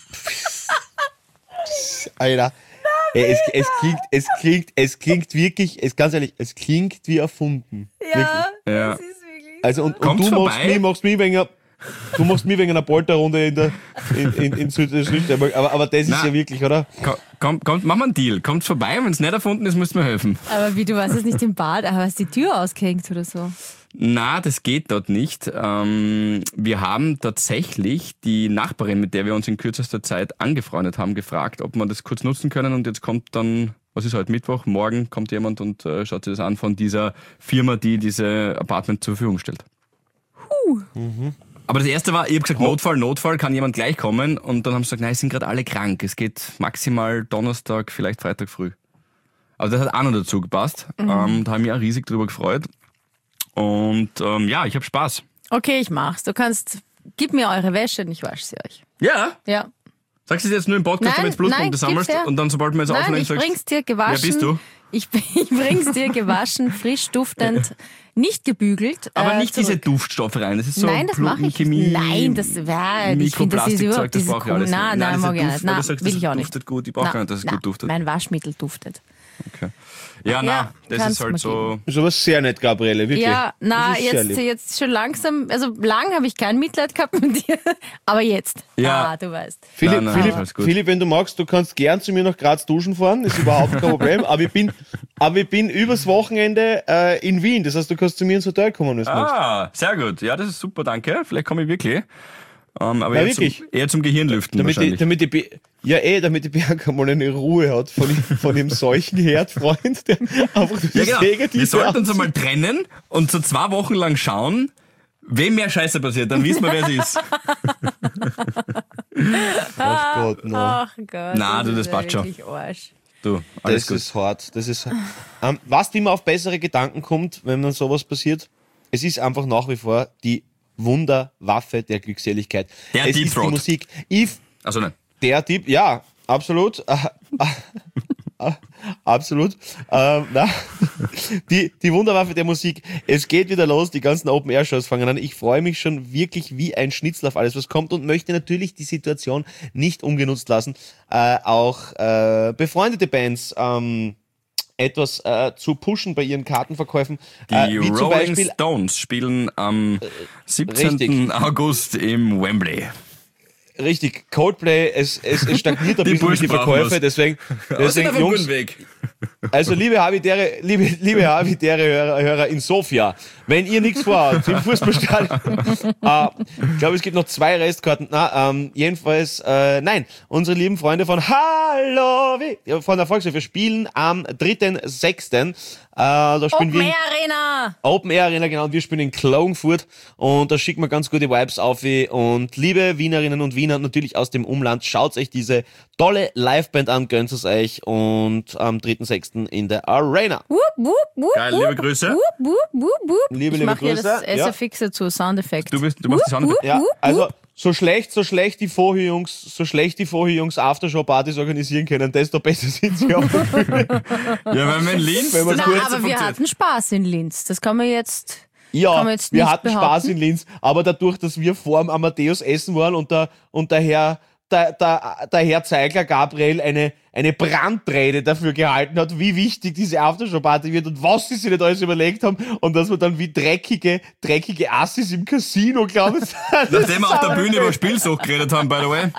Alter. Ey, es, es, klingt, es, klingt, es klingt wirklich, es, ganz ehrlich, es klingt wie erfunden. Ja, Ja. das ist wirklich. Also und, und Kommt's du machst vorbei? mich, machst mich wegen einer, du machst mich wegen einer Polterrunde in der in, in, in Südsteiermark. Aber, aber das ist Na. ja wirklich, oder? Komm, komm, kommt, machen wir einen Deal. Kommt vorbei, wenn es nicht erfunden ist, müsst ihr mir helfen. Aber wie, du warst jetzt nicht im Bad, aber hast die Tür ausgehängt oder so? Na, das geht dort nicht. Ähm, wir haben tatsächlich die Nachbarin, mit der wir uns in kürzester Zeit angefreundet haben, gefragt, ob wir das kurz nutzen können. Und jetzt kommt dann, was ist heute, Mittwoch? Morgen kommt jemand und äh, schaut sich das an von dieser Firma, die diese Apartment zur Verfügung stellt. Aber das erste war, ich habe gesagt, Notfall, Notfall, kann jemand gleich kommen? Und dann haben sie gesagt, nein, es sind gerade alle krank. Es geht maximal Donnerstag, vielleicht Freitag früh. Also das hat auch noch dazu gepasst. Ähm, da habe ich mich auch riesig drüber gefreut. Und ähm, ja, ich habe Spaß. Okay, ich mach's. Du kannst, gib mir eure Wäsche und ich wasche sie euch. Ja. Ja. Sagst du es jetzt nur im Podcast, Nein, wenn du jetzt Pluspunkte nein, sammelst gib's her. und dann, sobald wir jetzt Nein, aufnehmen, ich sagst bring's dir gewaschen. Wer bist du? Ich, ich bring's dir gewaschen, frisch duftend, nicht gebügelt. Aber äh, nicht diese zurück. Duftstoffe rein. Das ist so Nein, das mache ich Chemie, nicht. Nein, das wäre, ich finde, das ist Mikroplastikzeug, überhaupt das dieses brauche ich alles Nein, nicht. nein, Nein, mag ich dieser nicht. Duft, weil du Nein, sagst, will das ich auch nicht. duftet gut. Ich brauche Nein, nicht, dass es nein, gut duftet. Mein Waschmittel duftet. Okay. Ja, na, Ja, das kannst ist halt mir so. Das ist aber sehr nett, Gabriele, wirklich. Ja, na, Das ist sehr jetzt, lieb. jetzt schon langsam, also lang habe ich kein Mitleid gehabt mit dir, aber jetzt. Ja. Ah, du weißt. Philipp, Nein, nein, Philipp, alles gut. Philipp, wenn du magst, du kannst gern zu mir nach Graz duschen fahren, ist überhaupt kein Problem. Aber ich bin, aber ich bin übers Wochenende äh, in Wien. Das heißt, du kannst zu mir ins Hotel kommen, wenn du magst. Ah, sehr gut. Ja, das ist super, danke. Vielleicht komme ich wirklich. Ähm, aber Ja, eher, zum, wirklich. eher zum Gehirnlüften Damit wahrscheinlich. die, damit die, Be- ja eh, damit die Bianca mal eine Ruhe hat von, von dem solchen Herdfreund, der einfach das ja, genau. Negative Wir sollten uns aussieht. einmal trennen und so zwei Wochen lang schauen, wem mehr Scheiße passiert. Dann wissen wir, wer es ist. Ach Gott, no. Ach Gott. Na, du, ist das ja passt schon. wirklich Arsch. Du, alles Das gut. ist hart. Das ist, ähm, was immer auf bessere Gedanken kommt, wenn man sowas passiert, es ist einfach nach wie vor die Wunderwaffe der Glückseligkeit. Der es Deep ist Throat. die Musik. If Also nein. der Deep, ja, absolut. Absolut. Ähm, na, die, die Wunderwaffe der Musik. Es geht wieder los, die ganzen Open-Air-Shows fangen an. Ich freue mich schon wirklich wie ein Schnitzel auf alles, was kommt und möchte natürlich die Situation nicht ungenutzt lassen. Äh, auch äh, befreundete Bands ähm, etwas äh, zu pushen bei ihren Kartenverkäufen. Die äh, wie zum Rolling Beispiel, Stones spielen am siebzehnten August im Wembley. richtig, Coldplay, es, es, es stagniert ein Die bisschen mit den Burschen brauchen Verkäufen, was. deswegen, Deswegen, deswegen auf dem Jungs, guten Weg. also liebe habitäre, liebe, liebe habitäre Hörer, Hörer in Sofia, wenn ihr nichts vorhabt im Fußballstadion, äh, ich glaube, es gibt noch zwei Restkarten, na, ähm, jedenfalls, äh, nein, unsere lieben Freunde von Hallo, von der Volkshilfe spielen am dritten sechsten Äh, da spielen Open wir in Air Arena! Open Air Arena, genau, und wir spielen in Klagenfurt und da schicken wir ganz gute Vibes auf. Und liebe Wienerinnen und Wiener, natürlich aus dem Umland, schaut euch diese tolle Liveband an, gönnt es euch und am dritten sechsten in der Arena. Wup, wup, wup, Geil, liebe Grüße. wup, wup, wup, wup. Liebe, ich liebe mache hier das Grüße, ja. S F X dazu, Soundeffekt. Du, bist, du machst die Sound. Ja, also so schlecht, so schlecht die Vorhör-Jungs, so schlecht die Vorhör-Jungs Aftershow-Partys organisieren können, desto besser sind sie auf der Bühne. Ja, weil mein Linz, Wenn man das Na, kurz aber wir funktioniert. hatten Spaß in Linz. Das kann man jetzt... Ja, Kann man jetzt wir nicht hatten behaupten. Spaß in Linz, aber dadurch, dass wir vor dem Amadeus essen waren und der, und der Herr, der, der, der Herr Zeigler Gabriel eine, eine Brandrede dafür gehalten hat, wie wichtig diese Aftershow-Party wird und was sie sich nicht alles überlegt haben und dass wir dann wie dreckige, dreckige Assis im Casino, glaube ich. Nachdem wir auf der Bühne über Spielsucht geredet haben, by the way.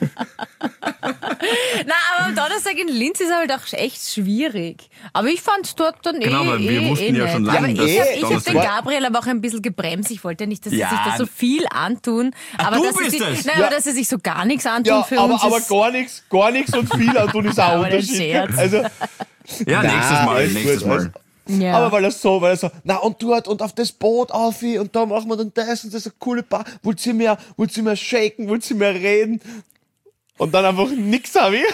Na, aber am Donnerstag in Linz ist halt auch echt schwierig. Aber ich fand dort dann Genau, eh, weil wir eh, wussten eh ja nett. schon lange, Aber dass ich habe ich hab Donnerstag- den Gabriel aber auch ein bisschen gebremst. Ich wollte nicht, dass Ja. sie sich da so viel antun. Aber du dass sie bist sich, es. Nein, Ja. aber dass sie sich so gar nichts antun Ja, für aber, uns aber ist, gar nichts, gar nichts und viel antun ist auch ein Aber der Unterschied. Scherz. Also, Ja, nächstes na, Mal, alles nächstes gut, Mal. alles- ja. Aber weil er so, weil er so, na und dort und auf das Boot auf und da machen wir dann das und das ist eine coole Bar. Wollt ihr mehr, wollt ihr mehr shaken, wollt ihr mehr reden? Und dann einfach nix habe ich.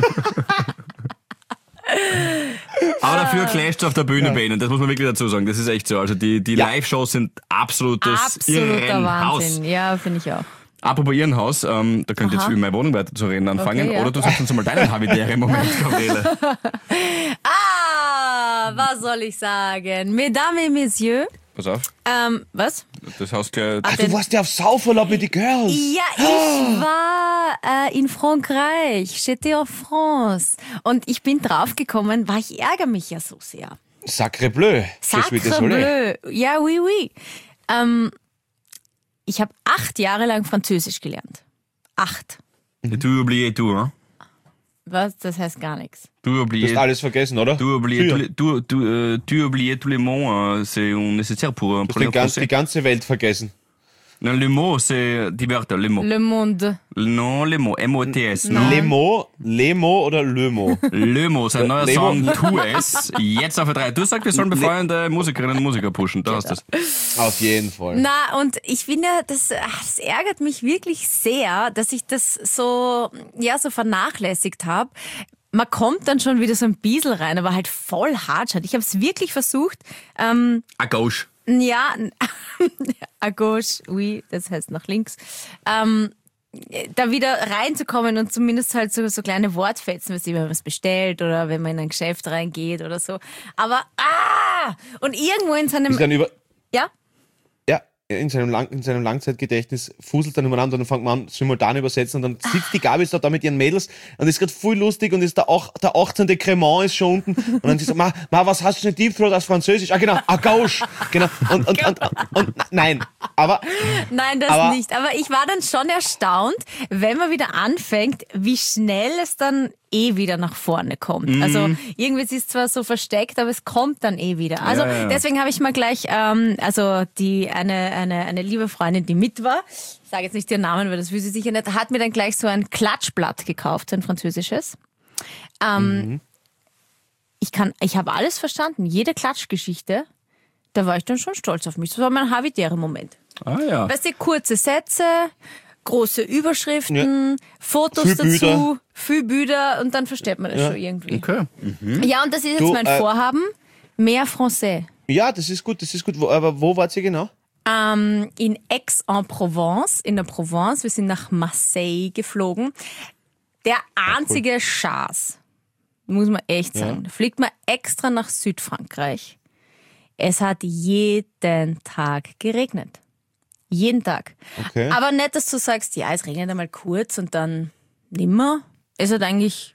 Aber dafür clasht auf der Bühne bei ihnen, das muss man wirklich dazu sagen. Das ist echt so. Also die, die Ja. Live-Shows sind absolutes absoluter Irrenhaus. Wahnsinn. Ja, finde ich auch. Apropos Irrenhaus, ähm, da könnt ihr jetzt Aha. über meine Wohnung weiter zu reden anfangen. Okay, ja. Oder du sagst uns mal deinen habitären Moment, Gabriele. Ah, was soll ich sagen? Mesdames et Messieurs. Pass auf, Ähm, was? das Haus gleich. Ach, du warst ja auf Saufurlaub mit den Girls. Ja, ich war äh, in Frankreich. J'étais en France. Und ich bin draufgekommen, weil ich ärgere mich ja so sehr. Sacre bleu. Je suis désolé. Sacre bleu. Ja, oui, oui. Ähm, ich habe acht Jahre lang Französisch gelernt. Acht. Tu oublies tout, hein? Was? Das heißt gar nichts. Tu Du oublies, hast alles vergessen, oder? tu oublies, Früher. tous les- tu, tu, euh, tu oublies tous les mots, euh, c'est nécessaire pour, Du pour hast les die, ganz, die français. ganze Welt vergessen. Non, le mot, c'est die Wörter, le mot. Le Monde. Non, le mot, M O T S. Nein. Lemo, Lemo oder Lömo? Le mot, sein neuer Lemo. Song, Tu es, jetzt auf der drei. Du sagst, wir sollen befeuernde Musikerinnen und Musiker pushen, da hast du das. Auf jeden Fall. Na, und ich finde, das, ach, das ärgert mich wirklich sehr, dass ich das so, ja, so vernachlässigt habe. Man kommt dann schon wieder so ein bisschen rein, aber halt voll hart. Ich habe es wirklich versucht. Ähm, A gauche. ja, à gauche, oui, das heißt nach links. Ähm, da wieder reinzukommen und zumindest halt so, so kleine Wortfetzen, was wenn man was bestellt oder wenn man in ein Geschäft reingeht oder so. Aber, ah! Und irgendwo in seinem, Ist dann über, ja? ja, in seinem, Lang, in seinem Langzeitgedächtnis fuselt dann übereinander und dann fängt man an, simultan übersetzen und dann sitzt die Gabi da, da mit ihren Mädels und ist gerade voll lustig und ist der, auch, der achtzehnte Cremant ist schon unten und dann sie so, ma, ma, was hast du denn Deep Throat auf Französisch? Ah, genau, à gauche, genau. Und, und, und, und, und nein, aber Nein, das Aber- nicht. Aber ich war dann schon erstaunt, wenn man wieder anfängt, wie schnell es dann eh wieder nach vorne kommt. Mhm. Also irgendwie ist es zwar so versteckt, aber es kommt dann eh wieder. Also Ja, ja. deswegen habe ich mal gleich, ähm, also die eine, eine, eine liebe Freundin, die mit war, ich sage jetzt nicht ihren Namen, weil das will sie sicher nicht, hat mir dann gleich so ein Klatschblatt gekauft, ein französisches. Ähm, Mhm. Ich kann, ich habe alles verstanden, jede Klatschgeschichte. Da war ich dann schon stolz auf mich. Das war mein habitärer Moment. Ah ja. Weißt du, kurze Sätze, große Überschriften, Fotos Viel dazu, Bilder. viel Bilder und dann versteht man das schon irgendwie. Okay. Ja, und das ist jetzt Du, mein äh, Vorhaben. Mehr Français. ja, das ist gut, das ist gut. Wo, aber wo wart ihr genau? Ähm, in Aix-en-Provence, in der Provence. Wir sind nach Marseille geflogen. Der einzige Schatz, muss man echt sagen. Da fliegt man extra nach Südfrankreich. Es hat jeden Tag geregnet. Jeden Tag. Okay. Aber nicht, dass du sagst, ja, es regnet einmal kurz und dann nimmer. Es hat eigentlich,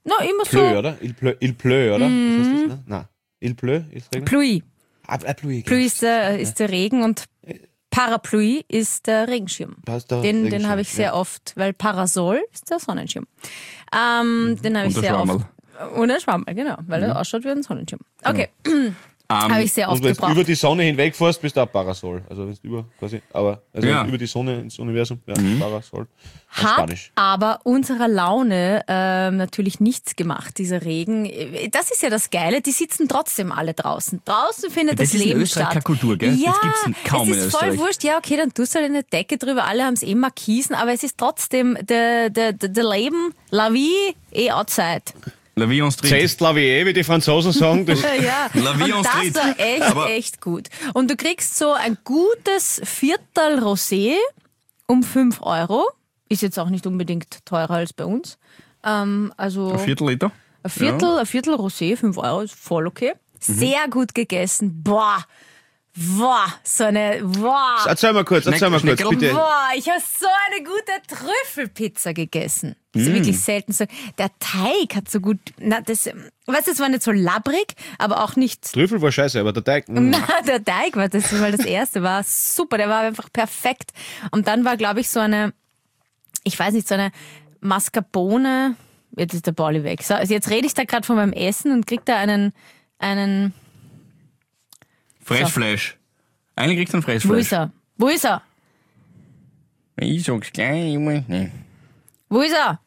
No, immer Pleu, so. oder? Il pleu, il pleu oder? Mhm. Was heißt das, ne? Nein. Il pleu ist Regen? Pluie. Ah, ah, Pluie, Pluie ist der, ist der Regen und Parapluie ist der Regenschirm. Passt der Den, den Regenschirm, habe ich sehr ja. oft, weil Parasol ist der Sonnenschirm. Ähm, den habe ich Und der sehr Schwammerl. oft. Und ein Schwammerl, genau, weil er ausschaut wie ein Sonnenschirm. Okay, Ähm, habe ich sehr Und oft wenn du gebraucht. über die Sonne hinwegfährst, bist du auch Parasol. Also wenn du über quasi, aber also Ja. über die Sonne ins Universum, ja, Parasol. Auf Hat Spanisch. aber unserer Laune ähm, natürlich nichts gemacht, dieser Regen. Das ist ja das Geile, die sitzen trotzdem alle draußen. Draußen findet Das das, ist in Leben Österreich statt. keine Kultur, gell? Das Ja, gibt's kaum es in ist voll Österreich. wurscht. Ja, okay, dann tust du halt eine Decke drüber, alle haben es eh Markisen, aber es ist trotzdem der, der, der, der Leben, la vie, eh outside. La vie en street. C'est la vie, wie die Franzosen sagen. Das Ja, La vie en und das street. war echt, Aber- echt gut. Und du kriegst so ein gutes Viertel Rosé um fünf Euro. Ist jetzt auch nicht unbedingt teurer als bei uns. Ähm, also Ein Viertel Liter. ein Viertel, ein Viertel Rosé, fünf Euro, ist voll okay. Sehr gut gegessen. Boah, boah, so eine, boah. erzähl mal kurz, erzähl mal kurz, Schneckerl. bitte. Boah, ich habe so eine gute Trüffelpizza gegessen. Das ist wirklich selten so. Der Teig hat so gut, na, das, weißt du, es war nicht so labbrig, aber auch nicht. Trüffel war scheiße, aber der Teig, mm. Na, der Teig war das, weil das erste war super, der war einfach perfekt. Und dann war, glaube ich, so eine, ich weiß nicht, so eine Mascarpone. Jetzt ist der Pauli weg. So, also jetzt rede ich da gerade von meinem Essen und krieg da einen, einen, Fressfleisch. Eigentlich kriegst du ein wo ist Fressfleisch. er? Wo ist er? Ich sag's gleich, Junge. Nee. Wo ist er?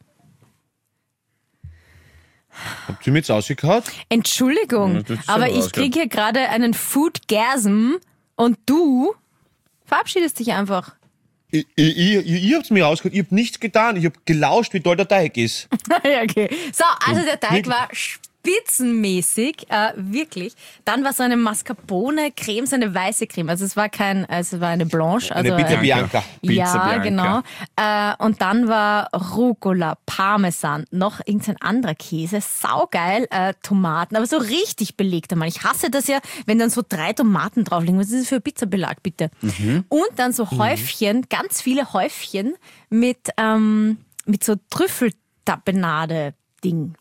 Habt ihr mich jetzt ausgekaut? Entschuldigung, Ja, das ist aber schon ich rausgehört. kriege hier gerade einen Foodgasm und du verabschiedest dich einfach. Ich, ich, ich, ihr habt mich rausgekaut, ich hab nichts getan, ich hab gelauscht, wie toll der Teig ist. Ja, okay. So, also der Teig Wirklich? war spitzenmäßig, äh, wirklich. Dann war so eine Mascarpone-Creme, so eine weiße Creme. Also es war kein, also es war eine Blanche. Also Eine Pizza äh, Bianca. Pizza ja, Bianca. genau. Äh, und dann war Rucola, Parmesan, noch irgendein anderer Käse, saugeil, äh, Tomaten, aber so richtig belegter Mann. Ich hasse das ja, wenn dann so drei Tomaten drauf liegen. Was ist das für ein Pizzabelag, bitte? Und dann so Häufchen, ganz viele Häufchen mit, ähm, mit so Trüffeltapenade-Ding.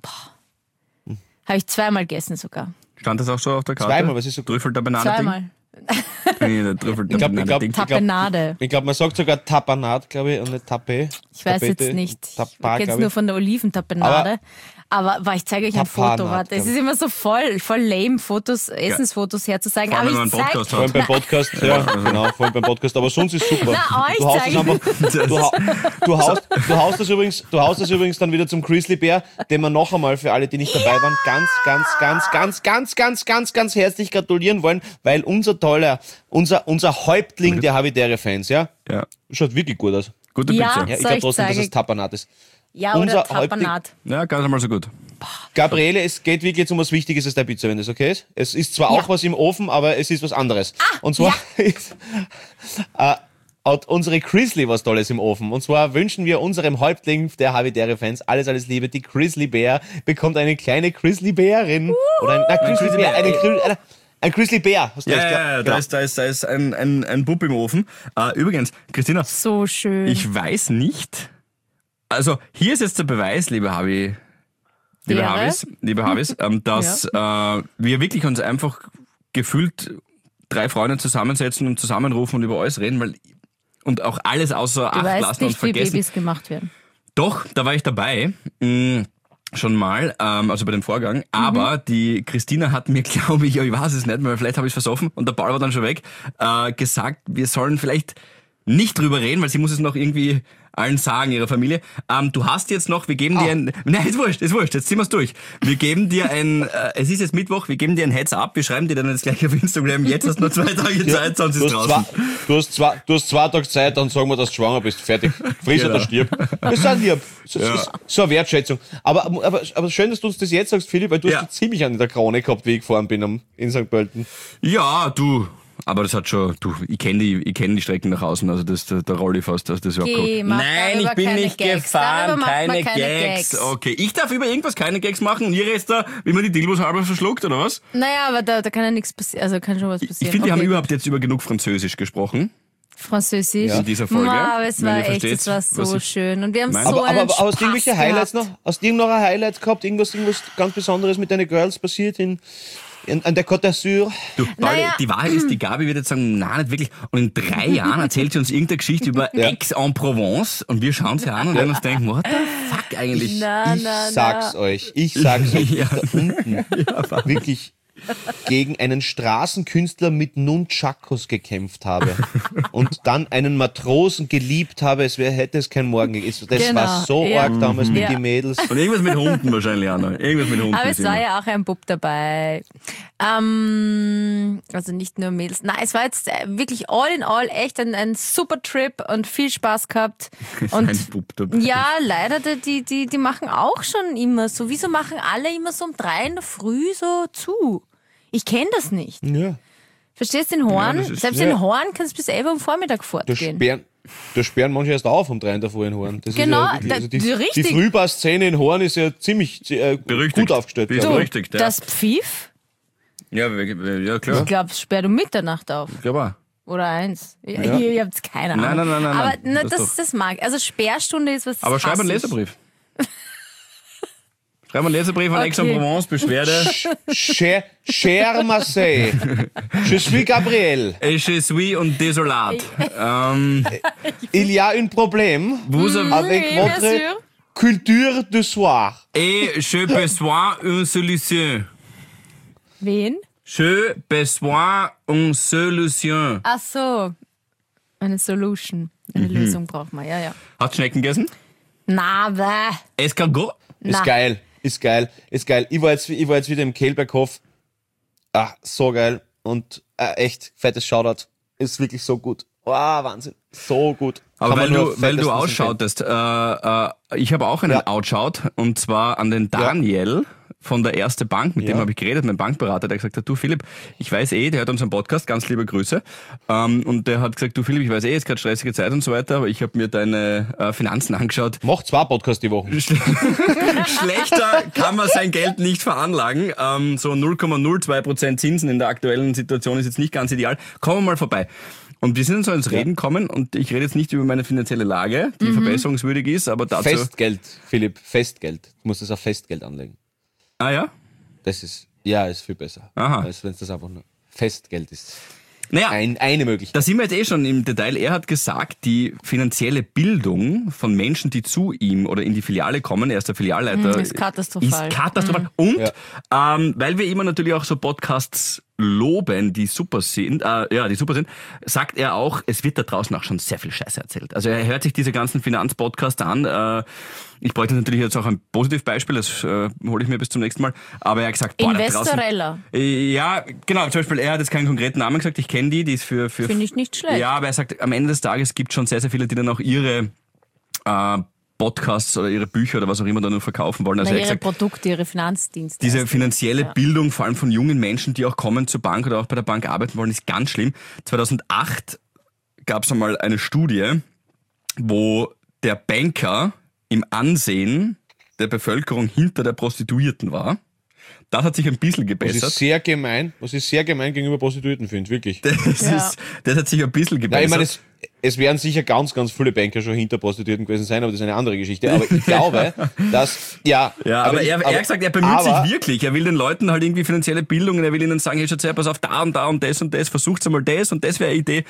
Habe ich zweimal gegessen sogar. Stand das auch so auf der Karte? Zweimal, was ist so- Trüffeltapenade-Ding? Zweimal. Nee, der Trüffeltapenade-Ding. glaub- Tapenade. Ich glaube, man sagt sogar Tapenade, glaube ich, und nicht Tapé. Ich weiß Tapete, jetzt nicht. Ich Tapa, kenne es glaub nur ich. von der Oliventapenade. Aber, aber ich zeige euch ein Tapanade, Foto. Warte, es glaub ist immer so voll, voll lame, Fotos, Essensfotos herzuzeigen. Vor allem, Aber wenn ich man einen zeige Podcast Vor allem beim Podcast, ja, genau, vor allem beim Podcast, aber sonst ist super. Na, euch du haust zeig das ich- einfach, du, hau- du, haust, du, haust das übrigens, du haust das übrigens dann wieder zum Grizzly Bear, den wir noch einmal für alle, die nicht dabei waren, ganz, ganz, ganz, ganz, ganz, ganz, ganz, ganz herzlich gratulieren wollen, weil unser toller, unser, unser Häuptling der Habitäre-Fans, ja, Ja. schaut wirklich gut aus. Gute Ja. Pizza. Ja, ich So, glaube ich trotzdem, dass zeige- es Tapenade ist. ja, unser oder Tapenade. Ja, gar nicht mal so gut. Gabriele, es geht wirklich jetzt um was Wichtiges als der Pizza, wenn das okay ist. Es ist zwar Ja. auch was im Ofen, aber es ist was anderes. Und zwar ist, äh, hat unsere Grizzly was Tolles im Ofen. Und zwar wünschen wir unserem Häuptling der Habitäre-Fans alles, alles Liebe. Die Grizzly Bear bekommt eine kleine Grizzly Bärin. Oder ein, na, Grizzly Grizzly Bear, Bear. eine, Gri- eine, ein Grizzly Bear. Hast du Ja, recht, ja, ja, da genau. ist, da ist, da ist ein, ein, ein Bub im Ofen. Äh, übrigens, Christina, So schön. ich weiß nicht. Also, hier ist jetzt der Beweis, liebe Habi, liebe Wäre? Habis, liebe Habis, ähm, dass äh, wir wirklich uns einfach gefühlt drei Freunde zusammensetzen und zusammenrufen und über alles reden, weil und auch alles außer du Acht weißt lassen und nicht, wie vergessen. Babys gemacht werden. Doch, da war ich dabei. Mh, schon mal, ähm, also bei dem Vorgang. Aber die Christina hat mir, glaube ich, ich weiß es nicht mehr, vielleicht habe ich es versoffen und der Paul war dann schon weg, äh, gesagt, wir sollen vielleicht nicht drüber reden, weil sie muss es noch irgendwie allen sagen, ihrer Familie. Ähm, du hast jetzt noch, wir geben dir ein, nein, ist wurscht, ist wurscht, jetzt ziehen wir es durch. Wir geben dir ein, äh, es ist jetzt Mittwoch, wir geben dir ein Heads up, wir schreiben dir dann jetzt gleich auf Instagram, jetzt hast du nur zwei Tage Zeit, sonst Du ist hast, draußen. zwei, du, hast zwei, du hast zwei Tage Zeit, dann sagen wir, dass du schwanger bist. Fertig. Friss Genau. oder stirb. Das ist auch lieb. So, Ja. so, so eine Wertschätzung. Aber, aber, aber schön, dass du uns das jetzt sagst, Philipp, weil du Ja. hast ziemlich an der Krone gehabt, wie ich gefahren bin am, in Sankt Pölten. Ja, du. Aber das hat schon, du, ich kenne die, ich kenne die Strecken nach außen, also das, da, da rolle ich fast, also das ist überhaupt Geh, cool. mach Nein, darüber ich bin keine nicht Gags. Darüber gefahren, macht man keine, keine Gags. Gags. Okay, ich darf über irgendwas keine Gags machen und ihr jetzt da, wie man die Dildos halber verschluckt, oder was? Naja, aber da, da kann ja nichts passieren, also kann schon was Ich passieren. finde, wir okay. haben überhaupt jetzt über genug Französisch gesprochen. Französisch. in dieser Folge. Ma, aber es wenn war ihr echt, versteht, es war so was ich schön. Und wir haben meine. so Aber, einen aber, aber hast du Spaß irgendwelche Highlights gehabt. noch? Hast du irgend noch ein Highlight gehabt? Irgendwas, irgendwas ganz Besonderes mit deinen Girls passiert in, in, an der Côte d'Azur? Du, Pauli, Naja. die Wahrheit ist, die Gabi wird jetzt sagen, nein, nicht wirklich. Und in drei Jahren erzählt sie uns irgendeine Geschichte über Aix-en-Provence und wir schauen sie an und werden uns denken, what the fuck eigentlich? Na, Ich na, sag's na. euch, ich sag's euch, Ja. da unten wirklich gegen einen Straßenkünstler mit Nunchakos gekämpft habe und dann einen Matrosen geliebt habe, es wär, hätte es kein Morgen gegeben. Das Genau, war so ja. arg damals mit Ja. den Mädels. Und irgendwas mit Hunden wahrscheinlich auch noch. Irgendwas mit Hunden. Aber ist es war immer. ja auch ein Bub dabei. Ähm, also nicht nur Mädels. Nein, es war jetzt äh, wirklich all in all echt ein, ein super Trip und viel Spaß gehabt. Und ein Bub dabei. ja, leider, die, die, die, die machen auch schon immer so. Wieso machen alle immer so um drei in der Früh so zu? Ich kenne das nicht. Ja. Verstehst du, in Horn? das ist- Selbst ja. in Horn kannst du bis elf Uhr am Vormittag Da fortgehen. sperren, da sperren manche erst auf um drei in der Früh in Horn. Das Genau, ist ja wirklich, also da- die, so richtig. die Frühbar-Szene in Horn ist ja ziemlich äh, Berüchtigt. gut aufgestellt. Wie glaub ich. berüchtigt, ja. Das Pfiff, Ja, wir- wir- ja, klar. ich glaube, sperrt um Mitternacht auf. Ich glaube auch. Oder eins. Ja. Ja. Ihr, ihr habt keine Ahnung. Nein, nein, nein, nein, Aber nein. na, Das das, doch. das mag. Also Sperrstunde ist was. Aber schreib einen hasse ich. Leserbrief. Schreib einen Leserbrief an Okay. Aix-en-Provence, Beschwerde. Cher, cher Marseille, je suis Gabriel. Et je suis un désolate. ähm, Il y a un problème vous avez- avec Oui, bien votre sûr. culture de soir. Et je besoin une solution. Wen? Je besoin une solution. Ach so. Eine Solution. Eine Mhm. Lösung braucht man, ja, ja. Hat Schnecken gegessen? Na, bäh. Escargot? Ist Na. geil, ist geil, ist geil. Ich war jetzt, ich war jetzt wieder im Kehlberghof. Ah, so geil. Und äh, echt, fettes Shoutout. Ist wirklich so gut. Wow, Wahnsinn. So gut. Aber Kann weil man du, nur weil du fettestens ausschautest, äh, äh, ich habe auch einen Ja. Outshout und zwar an den Daniel von der Erste Bank, mit Ja. dem habe ich geredet, mein Bankberater, der gesagt hat, du Philipp, ich weiß eh, der hört unseren Podcast, ganz liebe Grüße, ähm, und der hat gesagt, du Philipp, ich weiß eh, es ist gerade stressige Zeit und so weiter, aber ich habe mir deine äh, Finanzen angeschaut. empfehlen. Mach zwei Podcasts die Woche. Schlechter kann man sein Geld nicht veranlagen. Ähm, so null Komma null zwei Prozent Zinsen in der aktuellen Situation ist jetzt nicht ganz ideal. Kommen wir mal vorbei. Und wir sind so ins Reden gekommen und ich rede jetzt nicht über meine finanzielle Lage, die verbesserungswürdig ist, aber dazu... Festgeld, Philipp, Festgeld. Du musst das auf Festgeld anlegen. Ah ja? Das ist, ja, ist viel besser. Aha. Als wenn es das einfach nur Festgeld ist. Naja, Ein, eine Möglichkeit. da sind wir jetzt eh schon im Detail. Er hat gesagt, die finanzielle Bildung von Menschen, die zu ihm oder in die Filiale kommen, er ist der Filialleiter, Hm, ist katastrophal. Ist katastrophal. Und Ja. ähm, weil wir immer natürlich auch so Podcasts loben, die super sind, äh, ja, die super sind, sagt er auch, es wird da draußen auch schon sehr viel Scheiße erzählt. Also er hört sich diese ganzen Finanzpodcasts an. Äh, ich bräuchte natürlich jetzt auch ein Positivbeispiel, das äh, hole ich mir bis zum nächsten Mal. Aber er hat gesagt, boah, da draußen... Investorella. Ja, genau, zum Beispiel, er hat jetzt keinen konkreten Namen gesagt, ich kenne die, die ist für... für Finde ich nicht schlecht. Ja, aber er sagt, am Ende des Tages gibt es schon sehr, sehr viele, die dann auch ihre äh, Podcasts oder ihre Bücher oder was auch immer dann nur verkaufen wollen. Also Na, er ihre hat gesagt, Produkte, ihre Finanzdienste. diese finanzielle Ja. Bildung, vor allem von jungen Menschen, die auch kommen zur Bank oder auch bei der Bank arbeiten wollen, ist ganz schlimm. zweitausendacht gab es einmal eine Studie, wo der Banker im Ansehen der Bevölkerung hinter der Prostituierten war. Das hat sich ein bisschen Das gebessert. ist sehr gemein, was ich sehr gemein gegenüber Prostituierten finde, wirklich. Das, Ja. ist, das hat sich ein bisschen Ja, gebessert. ich meine, es, es werden sicher ganz, ganz viele Banker schon hinter Prostituierten gewesen sein, aber das ist eine andere Geschichte. Aber ich glaube, dass, ja. Ja, aber, ich- er, er hat gesagt, er bemüht aber, sich wirklich. Er will den Leuten halt irgendwie finanzielle Bildung und er will ihnen sagen, hey, schaut her, pass auf, da und da und das und das, versucht einmal das und das wäre eine Idee.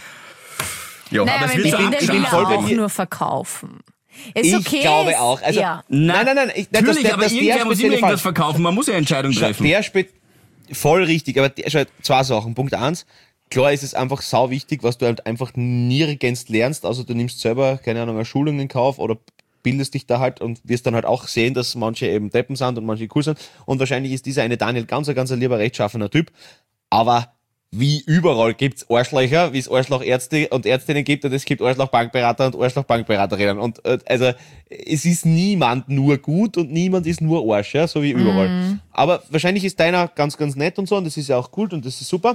Ja, Naja, aber es aber wird im so Ende ich bin will voll er bei auch dir. nur verkaufen. Ist Ich okay, glaube ist- auch. Also, ja. Nein, nein, nein. Ich, nein, Natürlich, dass, aber dass der irgendwer muss immer spezielle Fall, irgendwas verkaufen. Man muss ja Entscheidungen treffen. der spe voll richtig, aber der, schau, zwei Sachen. Punkt eins, klar ist es einfach sau wichtig, was du halt einfach nirgends lernst, also du nimmst selber, keine Ahnung, eine Schulung in Kauf oder bildest dich da halt und wirst dann halt auch sehen, dass manche eben Deppen sind und manche cool sind. Und wahrscheinlich ist dieser eine Daniel ganz, ein ganz ein lieber, rechtschaffener Typ. Aber wie überall gibt's Arschlöcher, wie es Arschlochärzte und Ärztinnen gibt, und es gibt Arschlochbankberater und Arschlochbankberaterinnen. Und äh, also es ist niemand nur gut und niemand ist nur Arsch, ja, so wie überall. Mhm. Aber wahrscheinlich ist deiner ganz, ganz nett und so, und das ist ja auch cool und das ist super.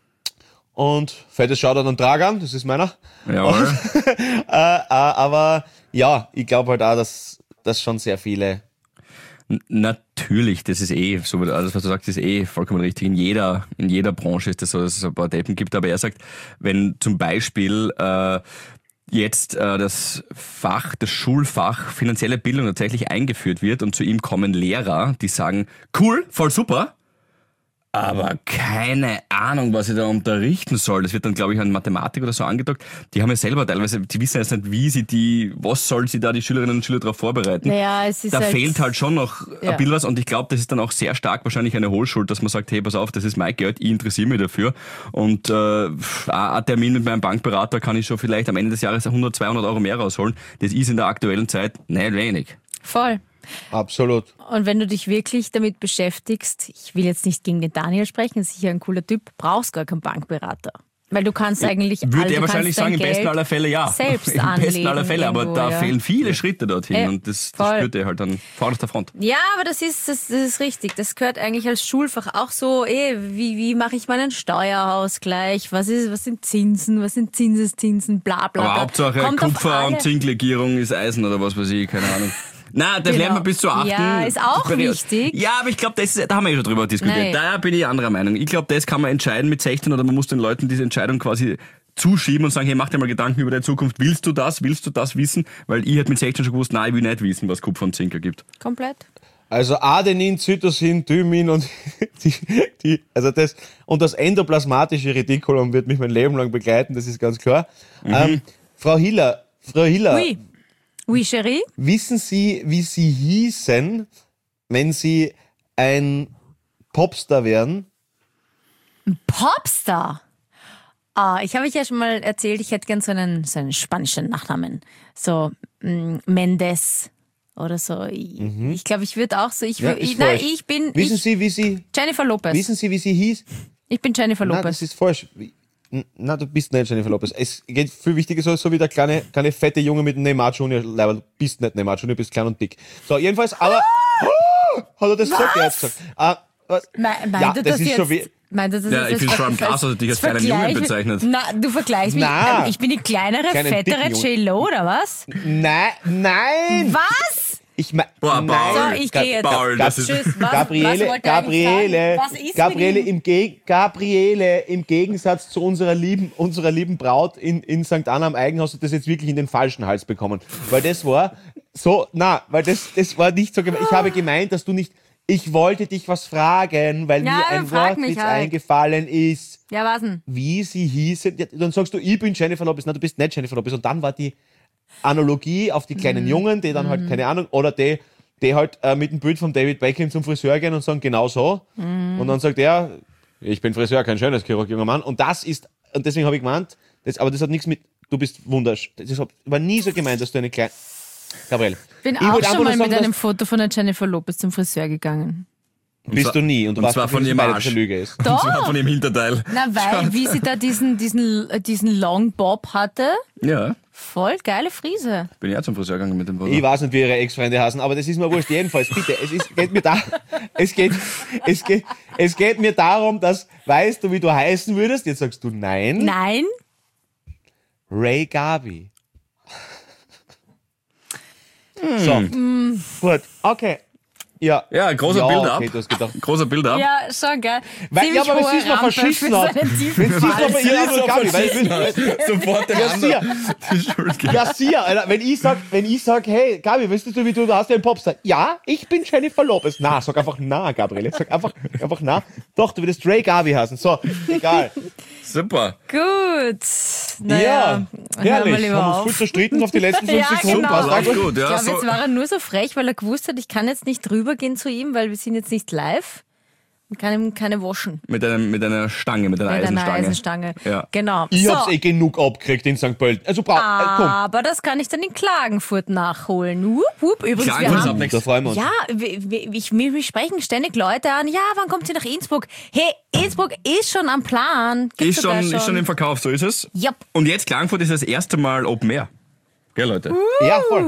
Und fettes Shoutout an Dragan, das ist meiner. Jawohl. Äh, äh, aber ja, ich glaube halt auch, dass, dass schon sehr viele N- Natürlich, das ist eh, so alles, was du sagst, ist eh vollkommen richtig. In jeder, in jeder Branche ist das so, dass es ein paar Deppen gibt. Aber er sagt, wenn zum Beispiel äh, jetzt äh, das Fach, das Schulfach finanzielle Bildung tatsächlich eingeführt wird und zu ihm kommen Lehrer, die sagen, cool, voll super, aber keine Ahnung, was ich da unterrichten soll. Das wird dann, glaube ich, an Mathematik oder so angedockt. Die haben ja selber teilweise, die wissen jetzt nicht, wie sie die, was soll sie da die Schülerinnen und Schüler darauf vorbereiten. Naja, es ist da halt, fehlt halt schon noch ja. ein bisschen was und ich glaube, das ist dann auch sehr stark wahrscheinlich eine Hohlschuld, dass man sagt, hey, pass auf, das ist mein Geld, ich interessiere mich dafür und äh, ein Termin mit meinem Bankberater kann ich schon vielleicht am Ende des Jahres hundert, zweihundert Euro mehr rausholen. Das ist in der aktuellen Zeit nicht wenig. Voll. Absolut. Und wenn du dich wirklich damit beschäftigst, ich will jetzt nicht gegen den Daniel sprechen, ist sicher ein cooler Typ, brauchst gar keinen Bankberater. Weil du kannst eigentlich Würde all- du er wahrscheinlich kannst dein sagen, im besten Geld aller Fälle ja. selbst Im anlegen. besten aller Fälle, aber irgendwo, da ja. fehlen viele Schritte dorthin Ja, und das, das voll. spürt er halt dann vorne auf der Front. Ja, aber das ist, das, das ist richtig. Das gehört eigentlich als Schulfach auch so, eh, wie, wie mache ich meinen Steuerausgleich? Was ist, was sind Zinsen? Was sind Zinseszinsen? Bla, bla, bla. Aber Hauptsache Kommt auf Kupfer- alle- und Zinklegierung ist Eisen oder was weiß ich, keine Ahnung. Nein, das Genau. lernt man bis zu achten. Ja, ist auch wichtig. Ja, aber ich glaube, das ist, da haben wir ja schon drüber diskutiert. Nein. Da bin ich anderer Meinung. Ich glaube, das kann man entscheiden mit sechzehn oder man muss den Leuten diese Entscheidung quasi zuschieben und sagen, hey, mach dir mal Gedanken über deine Zukunft. Willst du das? Willst du das wissen? Weil ich hätte mit sechzehn schon gewusst, nein, ich will nicht wissen, was Kupfer und Zink ergibt. Komplett. Also Adenin, Zytosin, Thymin und die, die, also das und das endoplasmatische Retikulum wird mich mein Leben lang begleiten, das ist ganz klar. Mhm. Ähm, Frau Hiller, Frau Hiller, Oui. Oui, chérie. wissen Sie, wie Sie hießen, wenn Sie ein Popstar wären? Popstar. Ah, ich habe euch ja schon mal erzählt, ich hätte gern so einen, so einen spanischen Nachnamen. So mm, Mendes oder so. Ich glaube, ich, glaub, ich würde auch so. Ich, Ja, wür- ist ich, nein, falsch. ich bin Wissen ich, Sie, wie Sie, Jennifer Lopez. wissen Sie, wie sie hieß? Ich bin Jennifer Nein, Lopez. das ist falsch. Wie- N- Na, du bist nicht Jennifer Lopez. Es geht viel wichtiger, so, so wie der kleine, kleine fette Junge mit dem Neymar Junior. Leider, du bist nicht Neymar Junior, du bist klein und dick. So, jedenfalls, aber, oh, hat er das gesagt? Ja, gesagt. Ah, was? Me- meint Ja, er das ist jetzt, schon wie- meint er das Ja, jetzt ich find's als- vor allem krass, dass er dich als als kleinen Jungen Vergleich- bezeichnet. Na, du vergleichst mich. Na. ähm, Ich bin die kleinere, Kleinen, fettere dicken Jungen. J-Lo, oder was? Nein, nein! Was? Ich mein, Boah, nein. Paul. So, ich gehe jetzt. Paul, das ist- Tschüss. Was, Gabriele, was wollt ihr eigentlich Gabriele, sagen? Was ist Gabriele, mit ihm? im Ge Gabriele, im Gegensatz zu unserer lieben, unserer lieben Braut in, in Sankt Anna am Eigen hast du das jetzt wirklich in den falschen Hals bekommen. Weil das war so, na, weil das, das war nicht so gemeint. Ich habe gemeint, dass du nicht, ich wollte dich was fragen, weil Ja, mir dann ein frag Wort mich jetzt halt. eingefallen ist. Ja, was denn? Wie sie hießen. Ja, dann sagst du, ich bin Jennifer Lopez. Nein, du bist nicht Jennifer Lopez. Und dann war die Analogie auf die Mhm. kleinen Jungen, die dann halt, keine Ahnung, oder die, die halt äh, mit dem Bild von David Beckham zum Friseur gehen und sagen, genau so. Mhm. Und dann sagt er, ich bin Friseur, kein schönes Chirurg, junger Mann. Und das ist, und deswegen habe ich gemeint, das, aber das hat nichts mit, du bist wunderschön. Das hat- war nie so gemeint, dass du eine kleine, Gabriele. Bin ich auch wollte schon einfach mal nur mit sagen, einem Foto von der Jennifer Lopez zum Friseur gegangen. bist zwar- du nie. Und du und weißt zwar nicht, von dass ihrem beides Arsch. eine Lüge ist. Doch. Zwar von ihrem Hinterteil. Na, weil, wie sie da diesen, diesen, diesen Long Bob hatte, Ja, voll geile Frise. bin ich auch zum Friseur gegangen mit dem Foto. Ich weiß nicht, wie ihre Ex-Freunde heißen, aber das ist mir wurscht. Jedenfalls, bitte, es ist, geht mir da, es geht, es geht, es geht mir darum, dass, weißt du, wie du heißen würdest? Jetzt sagst du nein. Nein? Ray Gabi. So, gut, okay. Ja. Ja, großer ja, Build-up. okay, du hast gedacht. Großer Build-up. Ja, schon geil. Weil, ja, Ziemlich aber hohe wenn sie es noch Rampe verschissen für hat, seinen wenn tiefen sie es noch Fall. bei ihr aber Gabi, weil, Sofort der ja, andere. sie, ja, sie, Alter, wenn ich sag, wenn ich sag, hey, Gabi, weißt du, wie du, du hast ja einen Popstar? Ja, ich bin Jennifer Lopez. Na, sag einfach na, Gabriele. Sag einfach, einfach na. Doch, du würdest Ray Gabi heißen. So, egal. Super. Gut. Naja, Ja, hören wir herrlich. lieber Haben uns auf. gut zerstritten auf die letzten fünf Ja, Sekunden. genau. Passt auch Läuft gut. gut, ja. Ich glaube, So, jetzt war er nur so frech, weil er gewusst hat, ich kann jetzt nicht rübergehen zu ihm, weil wir sind jetzt nicht live. Und kann ihm keine waschen. mit, einem, mit einer Stange, mit einer Mit einer Eisenstange. Eisenstange. Ja. Genau. Ich so. hab's eh genug abgekriegt in Sankt Pölten. Also, brauch, äh, komm. Aber das kann ich dann in Klagenfurt nachholen. Wupp, wupp. Übrigens, wir Klagenfurt ist ab haben, nächstes- Da freuen wir uns. ja, wir, wir, ich, wir sprechen ständig Leute an. Ja, wann kommt sie nach Innsbruck? Hey, Innsbruck ist schon am Plan. Gibt's Ist sogar schon, ist schon im Verkauf, so ist es. Jupp. Und jetzt Klagenfurt ist das erste Mal Open Air. Gell, Leute? Ja, voll.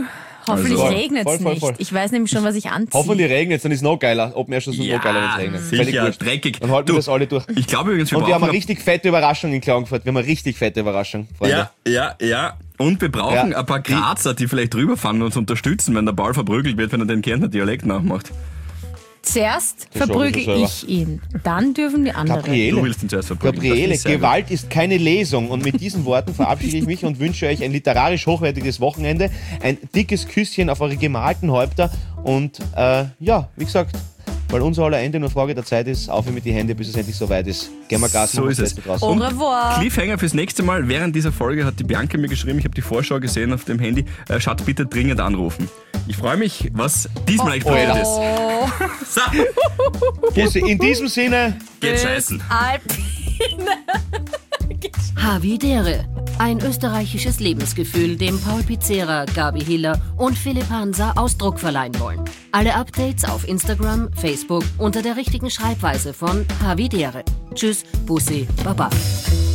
Hoffentlich Also- regnet Voll, es voll, nicht. voll. Ich weiß nämlich schon, was ich anziehe. Hoffentlich regnet es, dann ist es noch geiler. Open Air Shows sind noch geiler, wenn es regnet. Völlig sicher, wurscht. dreckig. Dann halten Du, wir das alle durch. Ich glaube übrigens, wir Und wir haben brauchen... eine richtig fette Überraschung in Klagenfurt. Wir haben eine richtig fette Überraschung, Freunde. ja, ja, ja. Und wir brauchen Ja. ein paar Grazer, die vielleicht rüberfahren und uns unterstützen, wenn der Ball verprügelt wird, wenn er den Kärntner Dialekt nachmacht. Zuerst Das verprügel sag ich schon ich ihn, dann dürfen die anderen. Gabriele, Du willst ihn zuerst verprügeln. Gabriele, das finde ich sehr gut. Gewalt ist keine Lesung. Und mit diesen Worten verabschiede ich mich und wünsche euch ein literarisch hochwertiges Wochenende, ein dickes Küsschen auf eure gemalten Häupter und äh, ja, wie gesagt, weil unser aller Ende nur Frage der Zeit ist, auf mit die Hände, bis es endlich soweit ist. Gehen wir Gas, So machen ist wir es. das Beste draus. Au revoir. Cliffhanger fürs nächste Mal. Während dieser Folge hat die Bianca mir geschrieben, ich habe die Vorschau gesehen auf dem Handy, äh, schaut bitte dringend anrufen. Ich freue mich, was diesmal eigentlich passiert ist. Oh, So, Bussi, in diesem Sinne, geht scheißen. Alpine. Havidere. Ein österreichisches Lebensgefühl, dem Paul Pizzera, Gabi Hiller und Philipp Hansa Ausdruck verleihen wollen. Alle Updates auf Instagram, Facebook unter der richtigen Schreibweise von Havidere. Tschüss, Bussi, Baba.